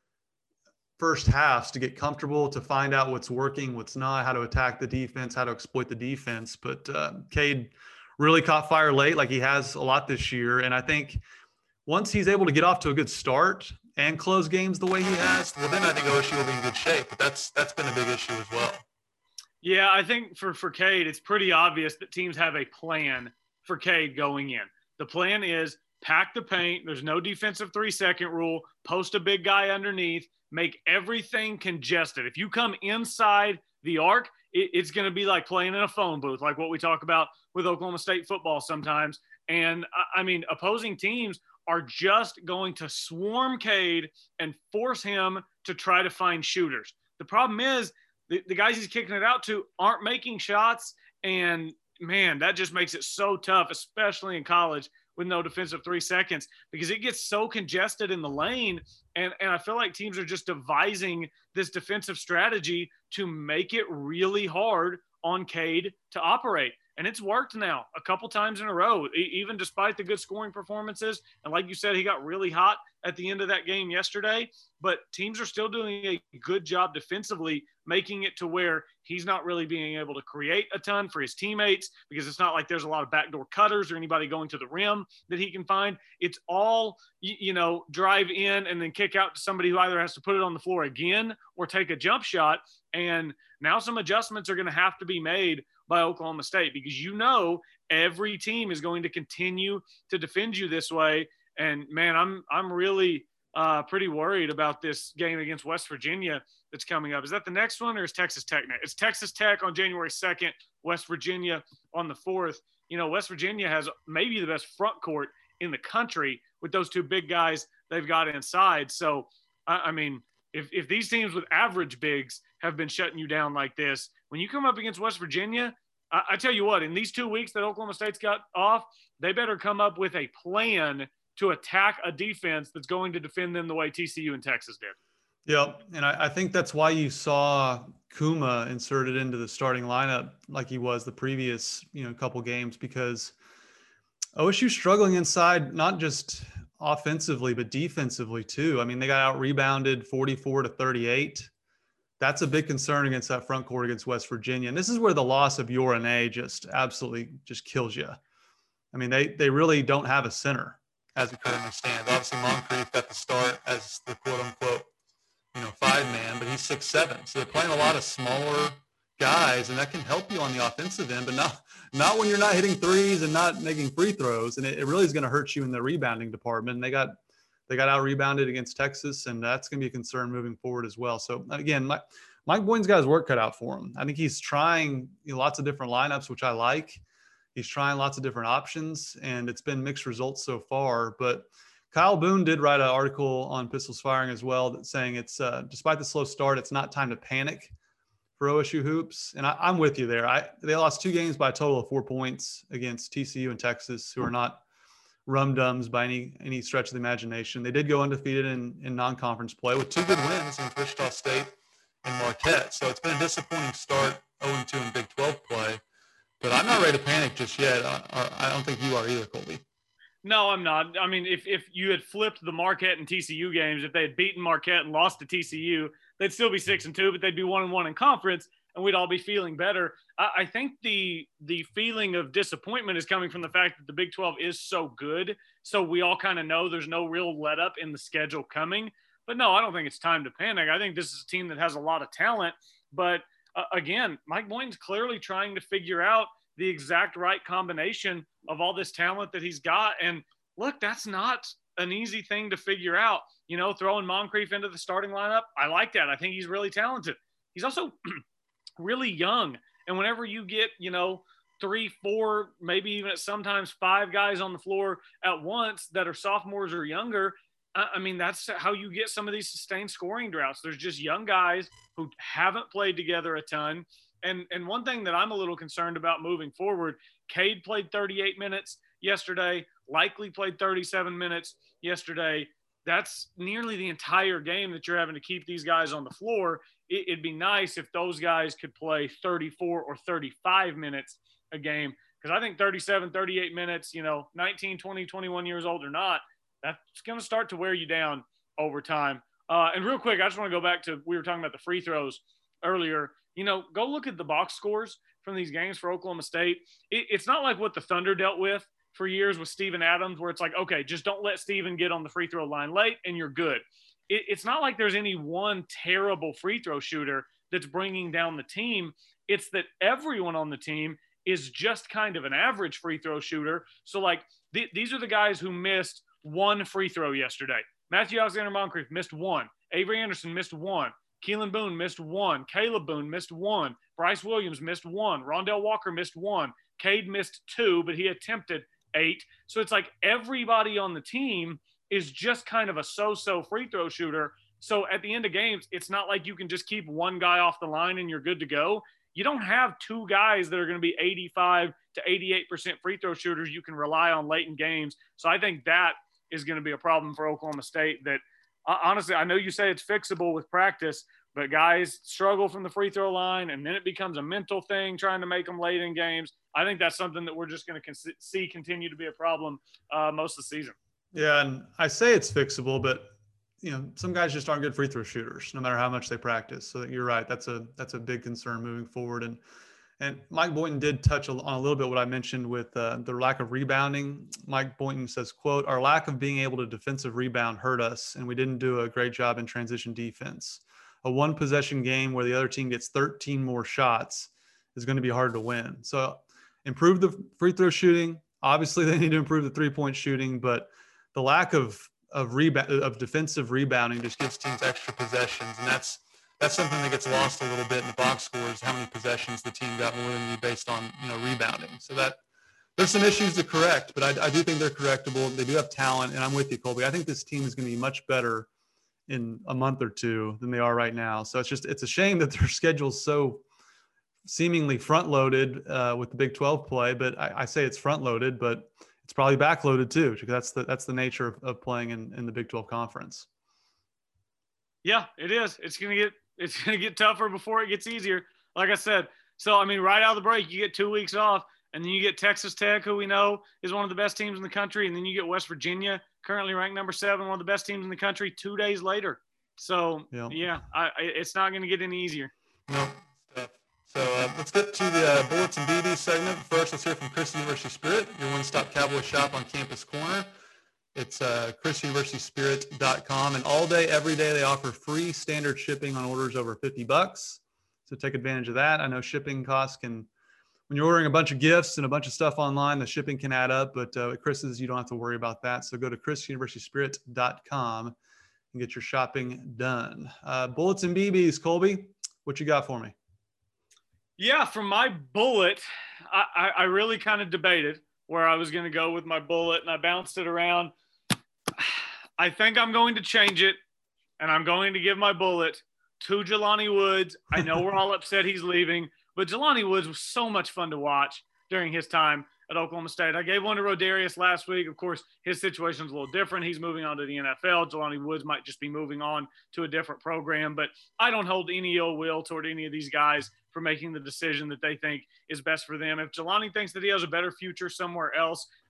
first halves to get comfortable, to find out what's working, what's not, how to attack the defense, how to exploit the defense. But uh, Cade really caught fire late, like he has a lot this year. And I think once he's able to get off to a good start and close games the way he has, well, then I think O S U will be in good shape. But that's that's been a big issue as well. Yeah, I think for, for Cade, it's pretty obvious that teams have a plan for Cade going in. The plan is pack the paint. There's no defensive three-second rule. Post a big guy underneath. Make everything congested. If you come inside the arc, it, it's going to be like playing in a phone booth, like what we talk about with Oklahoma State football sometimes. And, I mean, opposing teams are just going to swarm Cade and force him to try to find shooters. The problem is the, the guys he's kicking it out to aren't making shots. And, man, that just makes it so tough, especially in college with no defensive three seconds, because it gets so congested in the lane. And, and I feel like teams are just devising this defensive strategy to make it really hard on Cade to operate. And it's worked now a couple times in a row, even despite the good scoring performances. And like you said, he got really hot at the end of that game yesterday. But teams are still doing a good job defensively, making it to where he's not really being able to create a ton for his teammates, because it's not like there's a lot of backdoor cutters or anybody going to the rim that he can find. It's all, you know, drive in and then kick out to somebody who either has to put it on the floor again or take a jump shot. And now some adjustments are going to have to be made by Oklahoma State, because you know every team is going to continue to defend you this way. And man, I'm I'm really uh, pretty worried about this game against West Virginia that's coming up. Is that the next one, or is Texas Tech next? It's Texas Tech on January second, West Virginia on the fourth. You know, West Virginia has maybe the best front court in the country with those two big guys they've got inside. So, I, I mean, if if these teams with average bigs have been shutting you down like this, when you come up against West Virginia, I, I tell you what, in these two weeks that Oklahoma State's got off, they better come up with a plan to attack a defense that's going to defend them the way T C U and Texas did. Yep, and I, I think that's why you saw Kuma inserted into the starting lineup like he was the previous, you know, couple games, because O S U struggling inside, not just offensively, but defensively too. I mean, they got out rebounded forty-four to thirty-eight. That's a big concern against that front court against West Virginia. And this is where the loss of Yorane just absolutely just kills you. I mean, they they really don't have a center as it currently stands. Obviously, Moncrief got the start as the quote-unquote, you know, five-man, but he's six seven. So they're playing a lot of smaller guys, and that can help you on the offensive end, but not not when you're not hitting threes and not making free throws. And it, it really is going to hurt you in the rebounding department. And they got they got out-rebounded against Texas, and that's going to be a concern moving forward as well. So, again, Mike, Mike Boynton's got his work cut out for him. I think he's trying, you know, lots of different lineups, which I like. He's trying lots of different options, and it's been mixed results so far. But Kyle Boone did write an article on Pistols Firing as well, that saying it's uh, despite the slow start, it's not time to panic for O S U hoops. And I, I'm with you there. I, they lost two games by a total of four points against T C U and Texas, who are not rum-dums by any any stretch of the imagination. They did go undefeated in, in non-conference play with two good wins in Wichita State and Marquette. So it's been a disappointing start, oh and two in Big twelve play. But I'm not ready to panic just yet. I, I don't think you are either, Colby. No, I'm not. I mean, if, if you had flipped the Marquette and T C U games, if they had beaten Marquette and lost to T C U, they'd still be six and two, but they'd be one and one in conference, and we'd all be feeling better. I, I think the the feeling of disappointment is coming from the fact that the Big twelve is so good. So we all kind of know there's no real let up in the schedule coming. But no, I don't think it's time to panic. I think this is a team that has a lot of talent. But uh, again, Mike Boynton's clearly trying to figure out the exact right combination of all this talent that he's got. And look, that's not an easy thing to figure out. You know, throwing Moncrief into the starting lineup, I like that. I think he's really talented. He's also really young. And whenever you get, you know, three, four, maybe even at sometimes five guys on the floor at once that are sophomores or younger, I mean, that's how you get some of these sustained scoring droughts. There's just young guys who haven't played together a ton. And and one thing that I'm a little concerned about moving forward, Cade played thirty-eight minutes yesterday, likely played thirty-seven minutes yesterday. That's nearly the entire game that you're having to keep these guys on the floor. It, it'd be nice if those guys could play thirty-four or thirty-five minutes a game, because I think thirty-seven, thirty-eight minutes, you know, nineteen, twenty, twenty-one years old or not, that's going to start to wear you down over time. Uh, and real quick, I just want to go back to, we were talking about the free throws earlier. You know, go look at the box scores from these games for Oklahoma State. It, it's not like what the Thunder dealt with for years with Steven Adams, where it's like, okay, just don't let Steven get on the free throw line late and you're good. It, it's not like there's any one terrible free throw shooter that's bringing down the team. It's that everyone on the team is just kind of an average free throw shooter. So, like, th- these are the guys who missed one free throw yesterday. Matthew Alexander-Moncrief missed one. Avery Anderson missed one. Keelan Boone missed one. Caleb Boone missed one. Bryce Williams missed one. Rondell Walker missed one. Cade missed two, but he attempted eight. So it's like everybody on the team is just kind of a so-so free throw shooter. So at the end of games, it's not like you can just keep one guy off the line and you're good to go. You don't have two guys that are going to be eighty-five to eighty-eight percent free throw shooters you can rely on late in games. So I think that is going to be a problem for Oklahoma State that, uh, honestly, I know you say it's fixable with practice, but guys struggle from the free throw line, and then it becomes a mental thing trying to make them late in games. I think that's something that we're just going to con- see continue to be a problem uh, most of the season. Yeah, and I say it's fixable, but you know, some guys just aren't good free throw shooters, no matter how much they practice. So you're right. That's a that's a big concern moving forward. And and Mike Boynton did touch on a little bit what I mentioned with uh, the lack of rebounding. Mike Boynton says, quote, "Our lack of being able to defensive rebound hurt us, and we didn't do a great job in transition defense. A one possession game where the other team gets thirteen more shots is going to be hard to win. So improve the free throw shooting. Obviously, they need to improve the three point shooting, but the lack of of rebound of defensive rebounding just gives teams extra possessions, and that's that's something that gets lost a little bit in the box scores. How many possessions the team got more than you based on you know rebounding. So that there's some issues to correct, but I, I do think they're correctable. They do have talent, and I'm with you, Colby. I think this team is going to be much better in a month or two than they are right now. So it's just it's a shame that their schedule's so seemingly front loaded uh, with the Big twelve play, but I, I say it's front loaded, but it's probably backloaded too, because that's the that's the nature of, of playing in, in the Big twelve conference. Yeah, it is. It's gonna get it's gonna get tougher before it gets easier. Like I said, so I mean, right out of the break, you get two weeks off, and then you get Texas Tech, who we know is one of the best teams in the country, and then you get West Virginia, currently ranked number seven, one of the best teams in the country, two days later. So yeah, yeah I, it's not gonna get any easier. No. So uh, let's get to the uh, Bullets and B B segment. First, let's hear from Christian University Spirit, your one-stop Cowboy shop on Campus Corner. It's uh, Christian University Spirit dot com, and all day, every day, they offer free standard shipping on orders over fifty bucks. So take advantage of that. I know shipping costs can, when you're ordering a bunch of gifts and a bunch of stuff online, the shipping can add up, but uh, at Chris's, you don't have to worry about that. So go to Christian University Spirit dot com and get your shopping done. Uh, Bullets and B Bs, Colby, what you got for me? Yeah, from my bullet, I, I, I really kind of debated where I was going to go with my bullet, and I bounced it around. I think I'm going to change it, and I'm going to give my bullet to Jelani Woods. I know we're all upset he's leaving, but Jelani Woods was so much fun to watch during his time at Oklahoma State. I gave one to Rodarius last week. Of course, his situation's a little different. He's moving on to the N F L. Jelani Woods might just be moving on to a different program, but I don't hold any ill will toward any of these guys for making the decision that they think is best for them. If Jelani thinks that he has a better future somewhere else,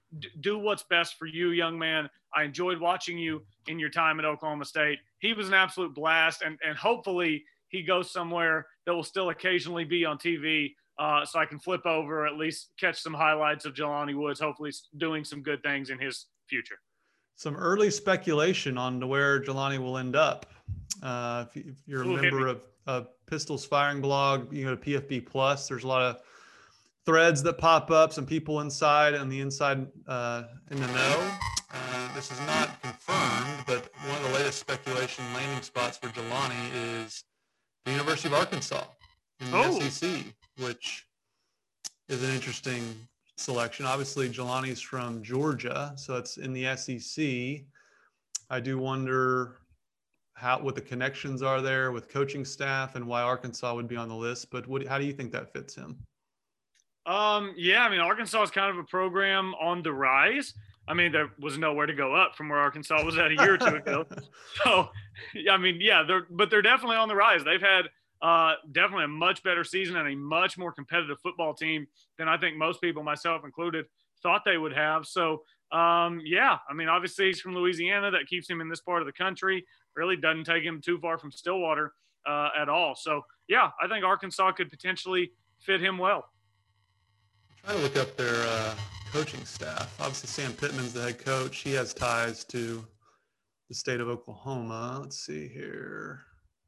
d- do what's best for you, young man. I enjoyed watching you in your time at Oklahoma State. He was an absolute blast, and, and hopefully he goes somewhere that will still occasionally be on T V uh, so I can flip over or at least catch some highlights of Jelani Woods, hopefully doing some good things in his future. Some early speculation on where Jelani will end up. Uh, if, you, if you're a Ooh, member of, of Pistols Firing Blog, you go to P F B Plus. There's a lot of threads that pop up, some people inside and the inside uh, in the know. Uh, this is not confirmed, but one of the latest speculation landing spots for Jelani is the University of Arkansas in the Oh. S E C, which is an interesting selection. Obviously, Jelani's from Georgia, so it's in the S E C. I do wonder how what the connections are there with coaching staff and why Arkansas would be on the list. But what, how do you think that fits him? Um, yeah, I mean, Arkansas is kind of a program on the rise. I mean, there was nowhere to go up from where Arkansas was at a year or two ago. So, I mean, yeah, they're but they're definitely on the rise. They've had uh, definitely a much better season and a much more competitive football team than I think most people, myself included, thought they would have. So, um, yeah, I mean, obviously he's from Louisiana. That keeps him in this part of the country. Really doesn't take him too far from Stillwater uh, at all. So, yeah, I think Arkansas could potentially fit him well. Try to look up their uh, coaching staff. Obviously, Sam Pittman's the head coach. He has ties to the state of Oklahoma. Let's see here.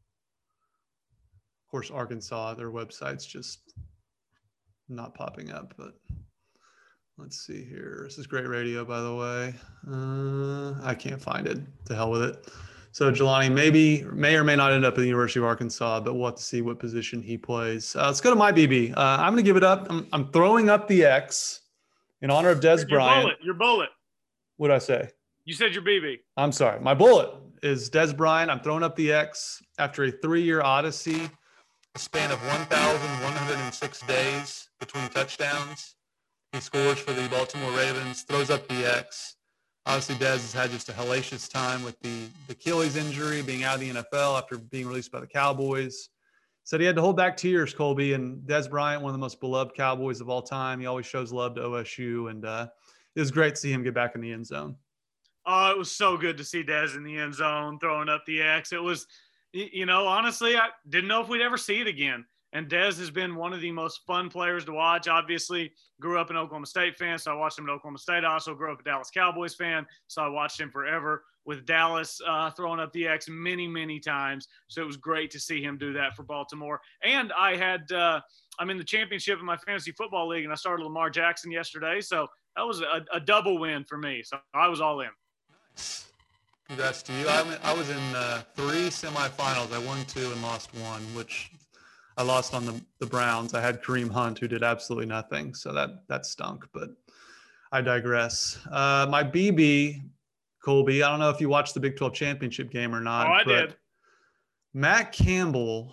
Of course, Arkansas, their website's just not popping up, but let's see here. This is great radio, by the way. Uh, I can't find it. To hell with it. So Jelani maybe may or may not end up at the University of Arkansas, but we'll have to see what position he plays. Uh, let's go to my B B. Uh, I'm going to give it up. I'm, I'm throwing up the X in honor of Des Your Bryant. bullet. Your bullet. What did I say? You said your B B. I'm sorry. My bullet is Des Bryant. I'm throwing up the X after a three-year odyssey, a span of one thousand one hundred six days between touchdowns. He scores for the Baltimore Ravens, throws up the X. Obviously, Des has had just a hellacious time with the, the Achilles injury, being out of the N F L after being released by the Cowboys. Said he had to hold back tears, Colby. And Des Bryant, one of the most beloved Cowboys of all time. He always shows love to O S U. And uh, it was great to see him get back in the end zone. Oh, it was so good to see Des in the end zone throwing up the X. It was, you know, honestly, I didn't know if we'd ever see it again. And Des has been one of the most fun players to watch. Obviously, grew up an Oklahoma State fan, so I watched him at Oklahoma State. I also grew up a Dallas Cowboys fan, so I watched him forever with Dallas uh, throwing up the X many, many times. So it was great to see him do that for Baltimore. And I had uh, – I'm in the championship in my fantasy football league, and I started Lamar Jackson yesterday. So that was a, a double win for me. So I was all in. Nice. Congrats to you. I, I was in uh, three semifinals. I won two and lost one, which – I lost on the, the Browns. I had Kareem Hunt, who did absolutely nothing. So that that stunk, but I digress. Uh, my B B, Colby, I don't know if you watched the Big twelve championship game or not. Oh, I but did. Matt Campbell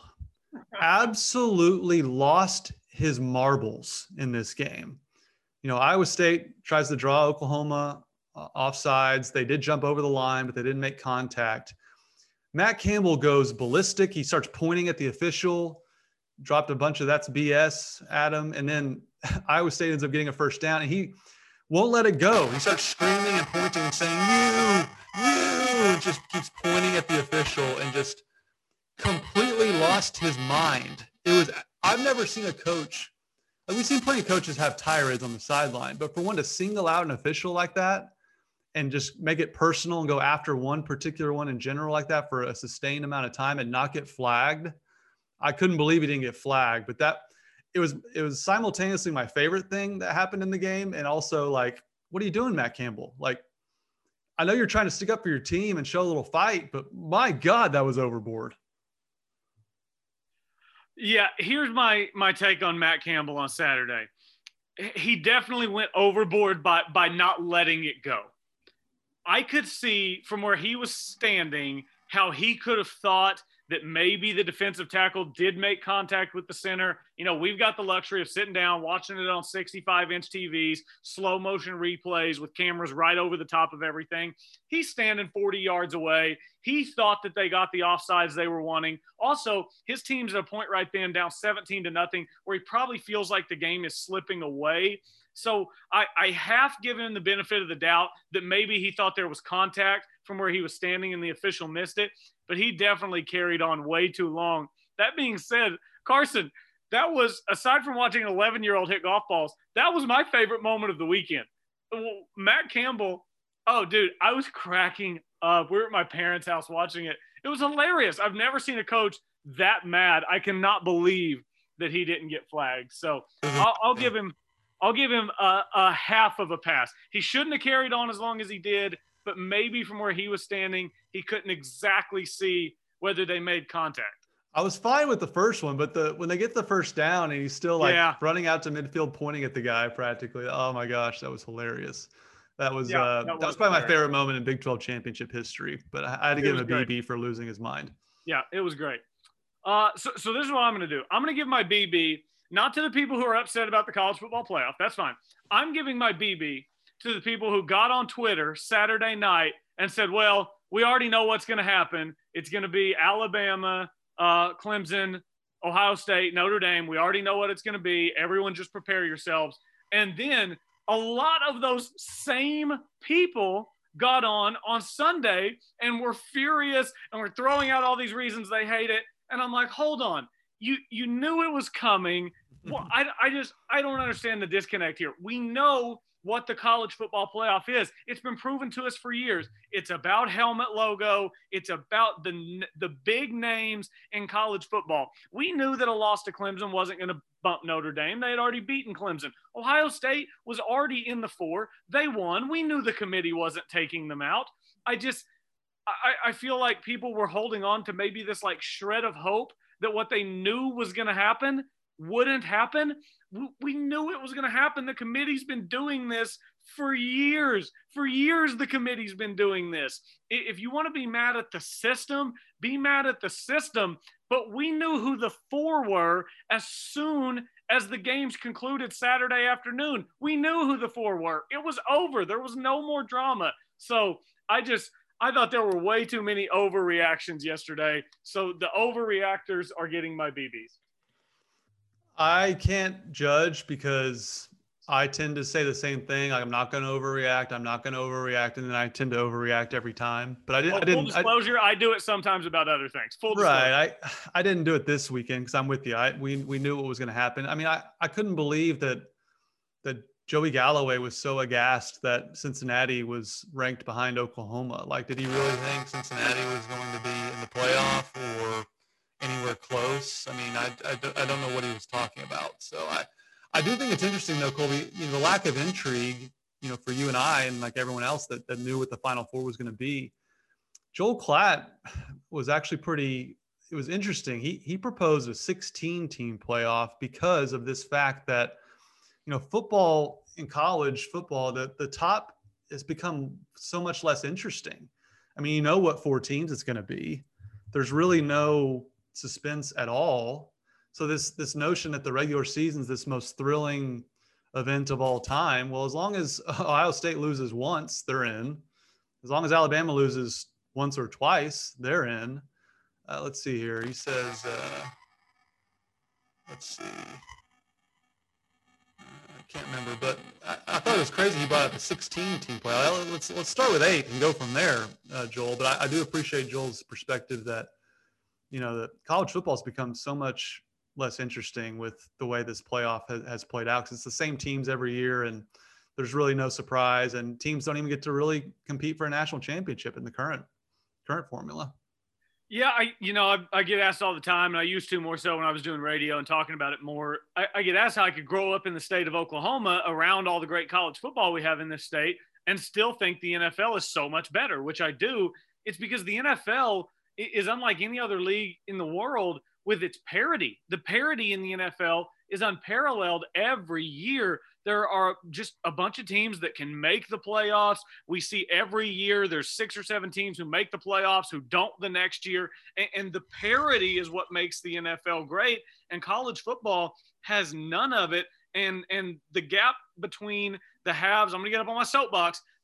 absolutely lost his marbles in this game. You know, Iowa State tries to draw Oklahoma uh, offsides. They did jump over the line, but they didn't make contact. Matt Campbell goes ballistic. He starts pointing at the official. Dropped a bunch of that's B S at him. And then Iowa State ends up getting a first down and he won't let it go. He starts screaming and pointing and saying, you, you, and just keeps pointing at the official and just completely lost his mind. It was, I've never seen a coach, like we've seen plenty of coaches have tirades on the sideline, but for one to single out an official like that and just make it personal and go after one particular one in general like that for a sustained amount of time and not get flagged, I couldn't believe he didn't get flagged, but that it was, it was simultaneously my favorite thing that happened in the game. And also like, what are you doing, Matt Campbell? Like, I know you're trying to stick up for your team and show a little fight, but my God, that was overboard. Yeah. Here's my, my take on Matt Campbell on Saturday. He definitely went overboard by, by not letting it go. I could see from where he was standing how he could have thought that maybe the defensive tackle did make contact with the center. You know, we've got the luxury of sitting down, watching it on sixty-five inch T Vs, slow motion replays with cameras right over the top of everything. He's standing forty yards away. He thought that they got the offsides they were wanting. Also, his team's at a point right then down seventeen to nothing where he probably feels like the game is slipping away. So I, I half give him the benefit of the doubt that maybe he thought there was contact from where he was standing and the official missed it, but he definitely carried on way too long. That being said, Carson, that was, aside from watching an eleven-year-old hit golf balls, that was my favorite moment of the weekend. Matt Campbell, oh, dude, I was cracking up. We were at my parents' house watching it. It was hilarious. I've never seen a coach that mad. I cannot believe that he didn't get flagged. So I'll, I'll give him I'll give him a, a half of a pass. He shouldn't have carried on as long as he did, but maybe from where he was standing, he couldn't exactly see whether they made contact. I was fine with the first one, but the when they get the first down and he's still like yeah. running out to midfield, pointing at the guy practically. Oh my gosh, that was hilarious. That was yeah, uh, that was, that was probably my favorite moment in Big twelve championship history. But I, I had to it give him a great. B B for losing his mind. Yeah, it was great. Uh, so, so this is what I'm going to do. I'm going to give my B B not to the people who are upset about the college football playoff. That's fine. I'm giving my B B to the people who got on Twitter Saturday night and said, well, we already know what's going to happen. It's going to be Alabama, uh, Clemson, Ohio State, Notre Dame. We already know what it's going to be. Everyone just prepare yourselves. And then a lot of those same people got on on Sunday and were furious and were throwing out all these reasons they hate it. And I'm like, hold on. You you knew it was coming. Well, I, I just, I don't understand the disconnect here. We know what the college football playoff is. It's been proven to us for years. It's about helmet logo. It's about the, the big names in college football. We knew that a loss to Clemson wasn't going to bump Notre Dame. They had already beaten Clemson. Ohio State was already in the four. They won. We knew the committee wasn't taking them out. I just, I, I feel like people were holding on to maybe this like shred of hope that what they knew was going to happen wouldn't happen. We knew it was going to happen. The committee's been doing this for years. For years, the committee's been doing this. If you want to be mad at the system, be mad at the system. But we knew who the four were as soon as the games concluded Saturday afternoon. We knew who the four were. It was over. There was no more drama. So I just, I thought there were way too many overreactions yesterday. So the overreactors are getting my B Bs. I can't judge because I tend to say the same thing. Like, I'm not going to overreact. I'm not going to overreact. And then I tend to overreact every time. But I, did, oh, I didn't. Full disclosure, I, I do it sometimes about other things. Full disclosure. Right. I, I didn't do it this weekend because I'm with you. I, we, we knew what was going to happen. I mean, I, I couldn't believe that, that Joey Galloway was so aghast that Cincinnati was ranked behind Oklahoma. Like, did he really think Cincinnati was going to be in the playoff or anywhere close? I mean, I, I, don't, I don't know what he was talking about. So I, I do think it's interesting though, Colby, you know, the lack of intrigue, you know, for you and I and like everyone else that, that knew what the Final Four was going to be. Joel Klatt was actually pretty, it was interesting. He, he proposed a sixteen team playoff because of this fact that, you know, football in college football, the, the top has become so much less interesting. I mean, you know what four teams it's going to be. There's really no suspense at all. So this this notion that the regular season is this most thrilling event of all time. Well, as long as Ohio State loses once, they're in. As long as Alabama loses once or twice, they're in. Uh, let's see here. He says, uh, let's see. I can't remember, but I, I thought it was crazy he brought up a sixteen team play. Let's let's start with eight and go from there, uh, Joel. But I, I do appreciate Joel's perspective that, you know, that college football has become so much less interesting with the way this playoff has, has played out because it's the same teams every year and there's really no surprise and teams don't even get to really compete for a national championship in the current current formula. Yeah, I you know, I, I get asked all the time, and I used to more so when I was doing radio and talking about it more. I, I get asked how I could grow up in the state of Oklahoma around all the great college football we have in this state and still think the N F L is so much better, which I do. It's because the N F L is unlike any other league in the world with its parity. The parity in the N F L is unparalleled every year. There are just a bunch of teams that can make the playoffs. We see every year there's six or seven teams who make the playoffs, who don't the next year. And, and the parity is what makes the N F L great. And college football has none of it. And, and the gap between the halves, I'm going to get up on my soapbox,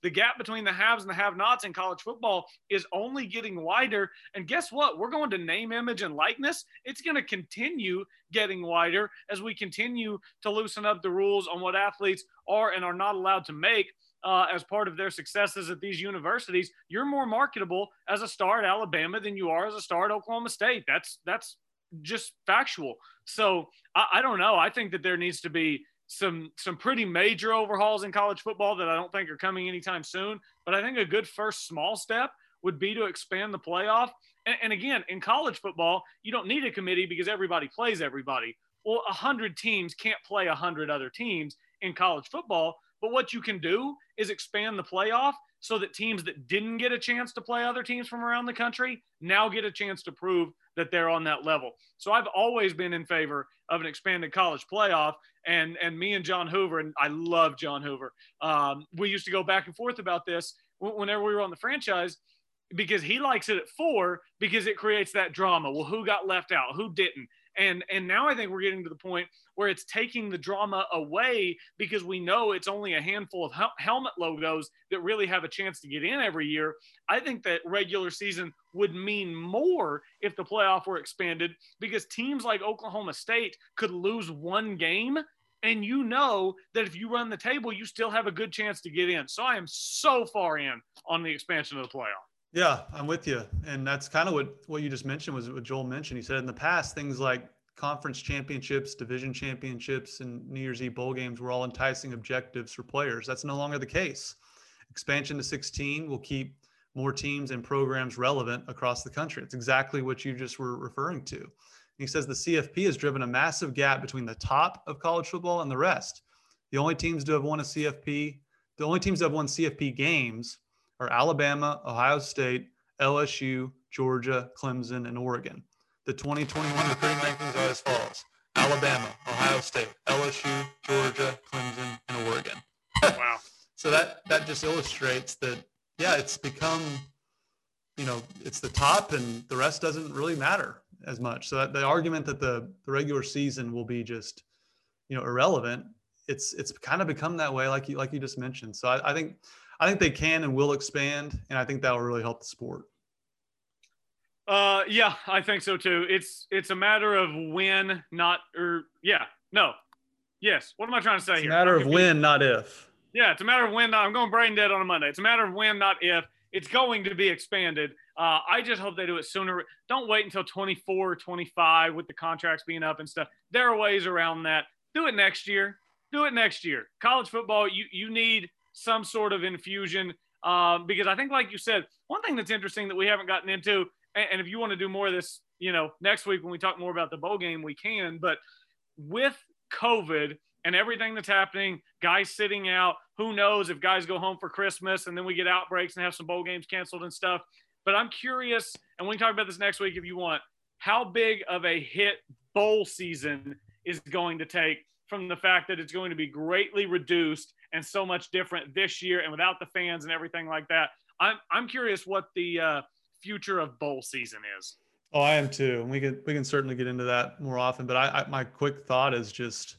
The gap between the haves and the have-nots in college football is only getting wider. And guess what? We're going to name, image, and likeness. It's going to continue getting wider as we continue to loosen up the rules on what athletes are and are not allowed to make uh, as part of their successes at these universities. You're more marketable as a star at Alabama than you are as a star at Oklahoma State. That's that's just factual. So I, I don't know. I think that there needs to be some some pretty major overhauls in college football that I don't think are coming anytime soon. But I think a good first small step would be to expand the playoff. And, and again, in college football, you don't need a committee because everybody plays everybody. Well, one hundred teams can't play one hundred other teams in college football. But what you can do is expand the playoff so that teams that didn't get a chance to play other teams from around the country now get a chance to prove that they're on that level. So I've always been in favor of an expanded college playoff. And, and me and John Hoover, and I love John Hoover, um, we used to go back and forth about this whenever we were on the franchise, because he likes it at four because it creates that drama. Well, who got left out? Who didn't? And and now I think we're getting to the point where it's taking the drama away because we know it's only a handful of hel- helmet logos that really have a chance to get in every year. I think that regular season would mean more if the playoff were expanded because teams like Oklahoma State could lose one game. And you know that if you run the table, you still have a good chance to get in. So I am so far in on the expansion of the playoff. Yeah, I'm with you. And that's kind of what, what you just mentioned was what Joel mentioned. He said in the past, things like conference championships, division championships, and New Year's Eve bowl games were all enticing objectives for players. That's no longer the case. Expansion to sixteen will keep more teams and programs relevant across the country. It's exactly what you just were referring to. And he says the C F P has driven a massive gap between the top of college football and the rest. The only teams to have won a C F P, the only teams that have won C F P games are Alabama, Ohio State, L S U, Georgia, Clemson, and Oregon. The twenty twenty-one recruiting rankings are as follows: Alabama, Ohio State, L S U, Georgia, Clemson, and Oregon. Wow. So that, that just illustrates that, yeah, it's become, you know, it's the top and the rest doesn't really matter as much. So that the argument that the, the regular season will be just, you know, irrelevant, it's it's kind of become that way, like you like you just mentioned. So I, I think I think they can and will expand, and I think that will really help the sport. Uh, yeah, I think so too. It's it's a matter of when, not or yeah, no, yes. What am I trying to say it's here? It's a matter I'm of when, not if. Yeah, it's a matter of when. Not, I'm going brain dead on a Monday. It's a matter of when, not if. It's going to be expanded. Uh, I just hope they do it sooner. Don't wait until twenty-four, twenty-five with the contracts being up and stuff. There are ways around that. Do it next year. Do it next year. College football, you you need some sort of infusion um, because I think, like you said, one thing that's interesting that we haven't gotten into, and, and if you want to do more of this, you know, next week when we talk more about the bowl game, we can. But with COVID and everything that's happening, guys sitting out, who knows if guys go home for Christmas and then we get outbreaks and have some bowl games canceled and stuff. But I'm curious, and we can talk about this next week if you want, how big of a hit bowl season is going to take from the fact that it's going to be greatly reduced and so much different this year and without the fans and everything like that. I'm I'm curious what the uh, future of bowl season is. Oh, I am too. And we can we can certainly get into that more often. But I, I my quick thought is just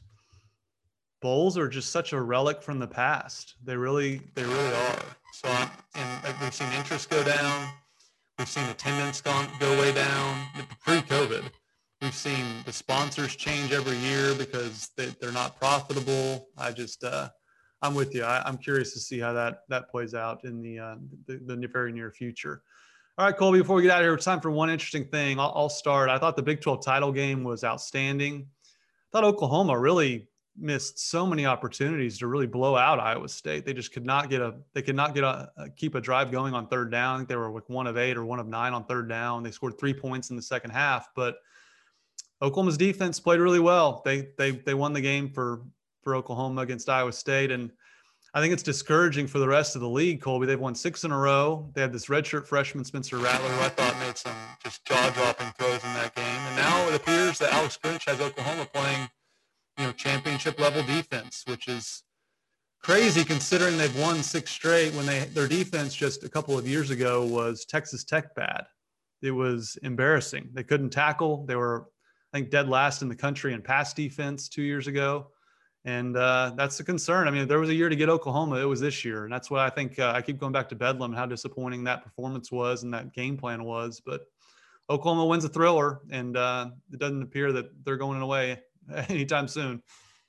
bowls are just such a relic from the past. They really they really are. So I'm, and like, we've seen interest go down. We've seen attendance go, go way down pre-COVID. We've seen the sponsors change every year because they, they're not profitable. I just, uh, I'm with you. I, I'm curious to see how that that plays out in the, uh, the the very near future. All right, Colby, before we get out of here, it's time for one interesting thing. I'll, I'll start. I thought the Big twelve title game was outstanding. I thought Oklahoma really missed so many opportunities to really blow out Iowa State. They just could not get a, they could not get a, a keep a drive going on third down. I think they were like one of eight or one of nine on third down. They scored three points in the second half, but Oklahoma's defense played really well. They, they, they won the game for, for Oklahoma against Iowa State. And I think it's discouraging for the rest of the league, Colby. They've won six in a row. They had this redshirt freshman, Spencer Rattler, who I thought made some just jaw-dropping throws in that game. And now it appears that Alex Grinch has Oklahoma playing, you know, championship level defense, which is crazy considering they've won six straight when they, their defense just a couple of years ago was Texas Tech bad. It was embarrassing. They couldn't tackle. They were, I think, dead last in the country in pass defense two years ago. And uh, that's the concern. I mean, if there was a year to get Oklahoma, it was this year. And that's what I think. Uh, I keep going back to Bedlam and how disappointing that performance was and that game plan was. But Oklahoma wins a thriller, and uh, it doesn't appear that they're going away anytime soon.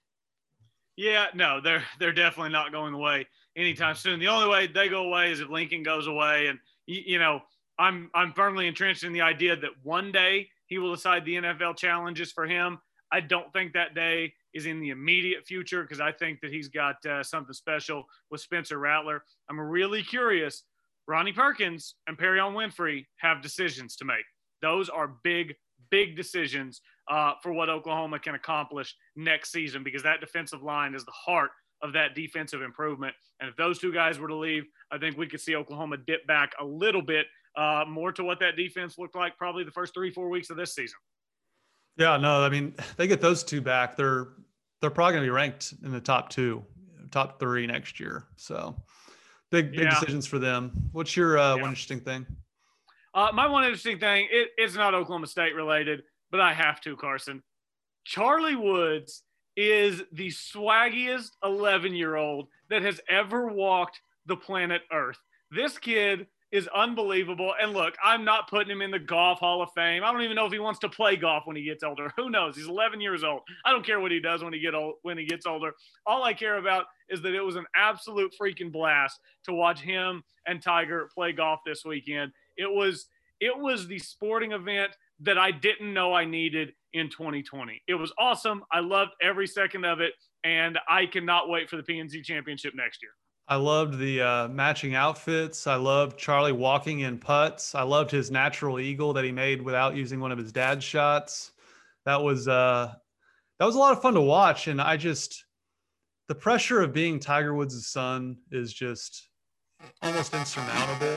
Yeah, no, they're they're definitely not going away anytime soon. The only way they go away is if Lincoln goes away. And, you, you know, I'm I'm firmly entrenched in the idea that one day he will decide the N F L challenges for him. I don't think that day is in the immediate future because I think that he's got uh, something special with Spencer Rattler. I'm really curious. Ronnie Perkins and Perrion Winfrey have decisions to make. Those are big, big decisions uh, for what Oklahoma can accomplish next season because that defensive line is the heart of that defensive improvement. And if those two guys were to leave, I think we could see Oklahoma dip back a little bit uh, more to what that defense looked like probably the first three, four weeks of this season. Yeah, no, I mean, they get those two back. They're they're probably going to be ranked in the top two, top three next year. So big, big yeah. decisions for them. What's your uh, yeah. one interesting thing? Uh, my one interesting thing, it, it's not Oklahoma State related, but I have to, Carson. Charlie Woods is the swaggiest eleven-year-old that has ever walked the planet Earth. This kid is unbelievable. And look, I'm not putting him in the Golf Hall of Fame. I don't even know if he wants to play golf when he gets older. Who knows? He's eleven years old. I don't care what he does when he get old, when he gets older. All I care about is that it was an absolute freaking blast to watch him and Tiger play golf this weekend. It was it was the sporting event that I didn't know I needed in twenty twenty. It was awesome. I loved every second of it, and I cannot wait for the P N C Championship next year. I loved the uh, matching outfits. I loved Charlie walking in putts. I loved his natural eagle that he made without using one of his dad's shots. That was uh, that was a lot of fun to watch. And I just, the pressure of being Tiger Woods' son is just almost insurmountable.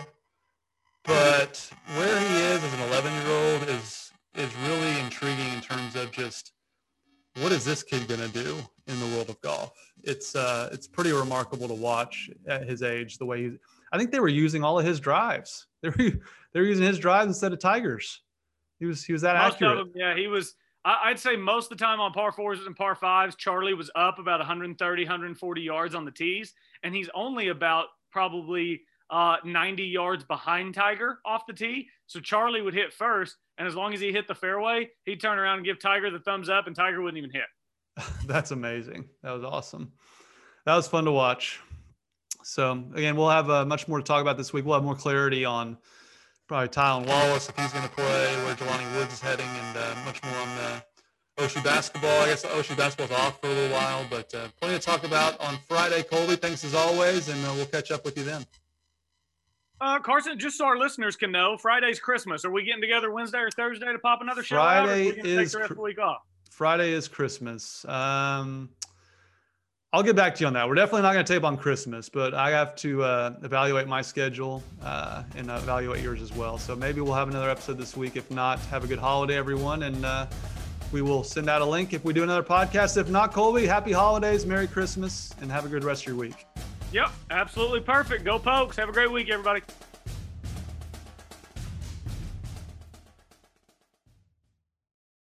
But where he is as an eleven-year-old is is really intriguing in terms of just what is this kid going to do in the world of golf? It's uh, it's pretty remarkable to watch at his age, the way he, I think they were using all of his drives. They were, they were using his drives instead of Tiger's. He was, he was that most accurate. Of them, yeah, he was, I, I'd say most of the time on par fours and par fives, Charlie was up about one thirty, one forty yards on the tees. And he's only about probably uh, ninety yards behind Tiger off the tee. So Charlie would hit first. And as long as he hit the fairway, he'd turn around and give Tiger the thumbs up, and Tiger wouldn't even hit. That's amazing. That was awesome. That was fun to watch. So, again, we'll have uh, much more to talk about this week. We'll have more clarity on probably Tylan Wallace, if he's going to play, where Jelani Woods is heading, and uh, much more on the O S U basketball. I guess the O S U basketball's off for a little while, but uh, plenty to talk about on Friday. Colby, thanks as always, and uh, we'll catch up with you then. Uh, Carson, just so our listeners can know, Friday's Christmas. Are we getting together Wednesday or Thursday to pop another show Friday out, or are we gonna is take the rest of the week off? Friday is Christmas. Um, I'll get back to you on that. We're definitely not going to tape on Christmas, but I have to uh, evaluate my schedule uh, and evaluate yours as well. So maybe we'll have another episode this week. If not, have a good holiday, everyone. And uh, we will send out a link if we do another podcast. If not, Colby, happy holidays, Merry Christmas, and have a good rest of your week. Yep, absolutely perfect. Go Pokes. Have a great week, everybody.